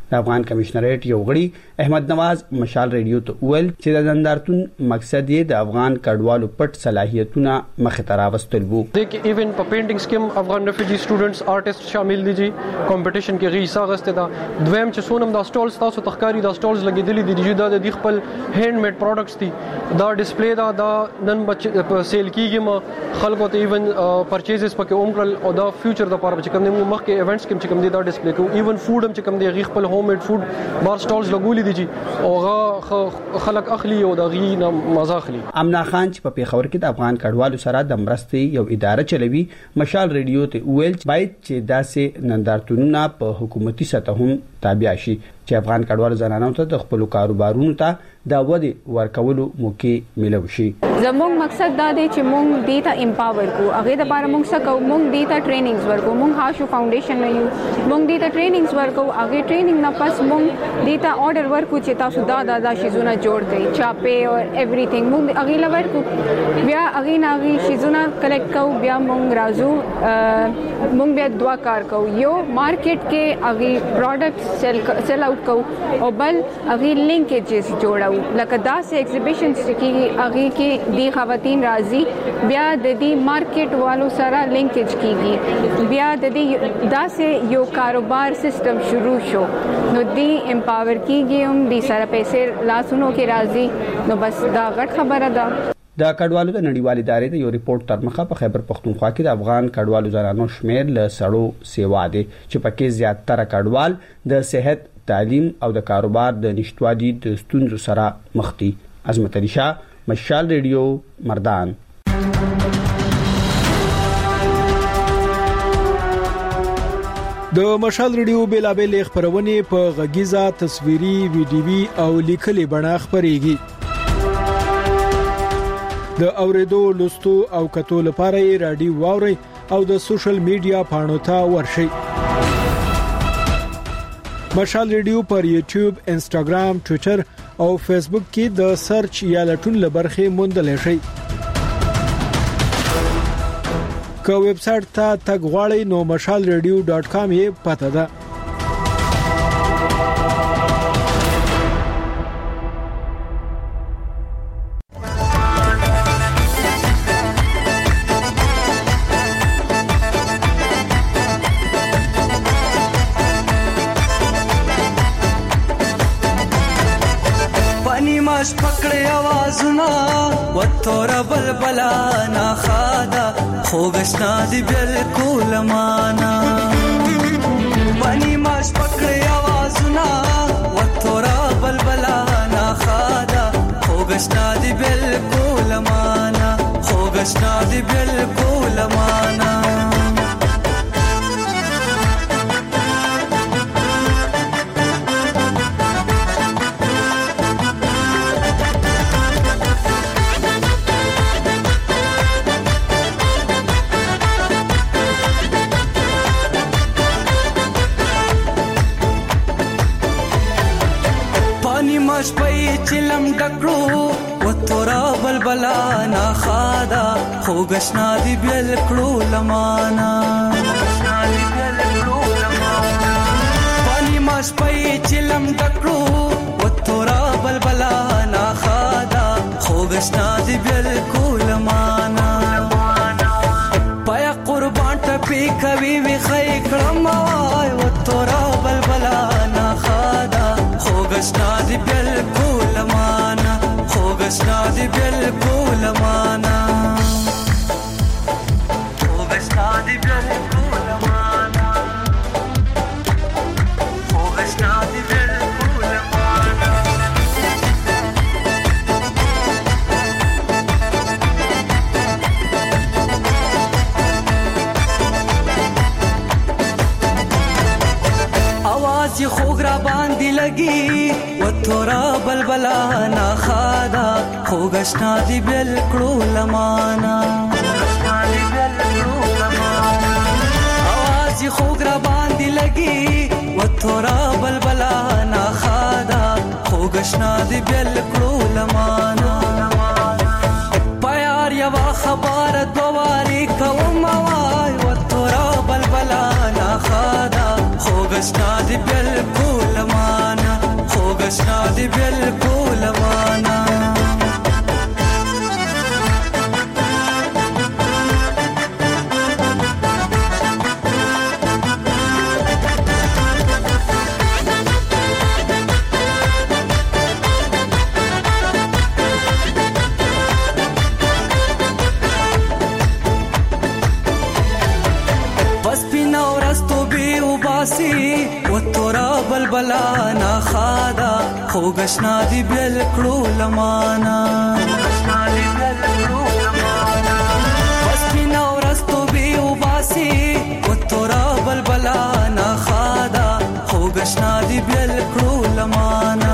S14: د افغان کمشنریټ یو غړي احمد نواز مشال ریډیو ته ویل چې د نندارتون مقصد یې د افغان کډوالو پټ صلاحیتونه مخ ته راوستل وو.
S3: د ایون په پینټینګ سکیم افغان ریفیوجی سټوډنټس آرټیست شامل دي جی کمپټیشن کې غي ساغسته دا دویم چې سونم دا سټالز تاسو تخکاری دا سټالز لګیدلې دي چې دا د خپل هاند میډ پروډکټس دي دا ډسپلی دا دا نن بچ سیل کیږي ما خلکو ته ایون پرچیزز پکې اومکل او دا فیوچر د پاره چې کوم نه مخ کې ایونټس کې چې کوم دي دا ډسپلی کو ایون فود هم چې کوم دی غي خپل هوم میډ فود بار سټالز لګولې دي جی او غا خلک اخلي او دا غي نه مزه اخلي.
S14: امنا خان چې په پیښور کې د افغان کډوالو سره د مرستې یو اداره چلوي مشال ریډیو ته ویل باید چې داسې نندارتونونه په حکومتي سطح هم تابع شي چې افغان کډوالو زنانو ته د خپل کاروبارونو ته د ودی ورکولو موقع ملو شي.
S16: زموږ مقصد دا دی چې موږ دیتا امپاور کو هغه د بار موږ څخه کو موږ دیتا ټریننګز ورکو موږ هاشو فاونډیشن نه یو موږ دیتا ټریننګز ورکو هغه ټریننګ نه پس موږ دیتا آرډر ورکو چې تاسو دا دا دا شیزونه جوړ کړئ چاپه او ایوریثینګ موږ هغه لور کو بیا هغه نه هغه شیزونه کلیکټ کو بیا موږ رازو موږ بیا دوا کار کو یو مارکیټ کې هغه پروډکټ سیل سیل آوټ کو او بل هغه لینکیجز جوړاو لکه داسې ایگزیبیشنز کې هغه کې دی خواتین راځي بیا د دې مارکیټ والو سره لینکیج کیږي بیا د دې داسې یو کاروبار سیستم شروع شو نو دی امپاور کیږي هم دې سره پیسې لاسونو کې راځي نو بس دا غټ خبره ده.
S14: د کډوالو د نړیوال ادارې د یو ریپورت تر مخه په خیبر پختونخوا کې د افغان کډوالو زنانو شمیر له سړو سیوا دي چې پکې زیاتره کډوال د صحت تعلیم او د کاروبار د نشټوالي د ستونزو سره مخ دي. عظمت علي شاه مشال ریډیو مردان.
S2: د مشال ریډیو بیلابل خبرونه په غږیزه تصویري ویډیوي او لیکلي بڼه خبريږي. د اوریدو لوستو او کتو لپاره رادیو واوري او د سوشل میډیا پاڼو ته ورشي. مشال ریډیو پر یوټیوب، انسټاګرام، ټوئیټر او فیسبوک کې د سرچ یا لټون لبرخه موندل شي. که ویب سټ ته تګ غواړئ نو مشال ریډیو ډاټ کام یې پته ده.
S17: مش پکړې आवाजونه وتور بلبلا نا خادا خوګشنا دی بالکل معنا پانی مش پکړې आवाजونه وتور بلبلا نا خادا خوګشنا دی بالکل معنا خوګشنا دی بالکل معنا مش پي چلم ډکړو وتورا بلبلا نا خادا خوګشنا دی بالکلو لمانا پانی مش پي چلم ډکړو وتورا بلبلا نا خادا خوګشنا دی بالکلو لمانا پیا قربان ته پی کوي وی خی کړم وای وتورا بلبلا نا خادا خوګشنا دی بالکل معنا خوګشنا دی بالکل معنا خوګشنا دی بالکل معنا خوګشنا دی بالکل معنا आवाज خوګ را باندې لګي وتورا بلبلا نا خادا خوګشنا دی بالکلو لمانا आवाज خوګ را باندې لګي وتورا بلبلا نا خادا خوګشنا دی بالکلو لمانا پیار یوا خبر دواري کوم وای وتورا بلبلا نا خادا خوګشنا دی بالکل لمانا خوګشنا دی بالکل مانا بلبلا نا خادا خوګشنا دی بل کړو لمانا خوګشنا دی بل کړو لمانا بس پینا ورستو بي وباسي وتورا بلبلا نا خادا خوګشنا دی بل کړو لمانا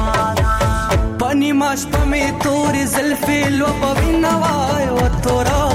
S17: پني ماش پمي توري زلفي لو پوينا وای وتورا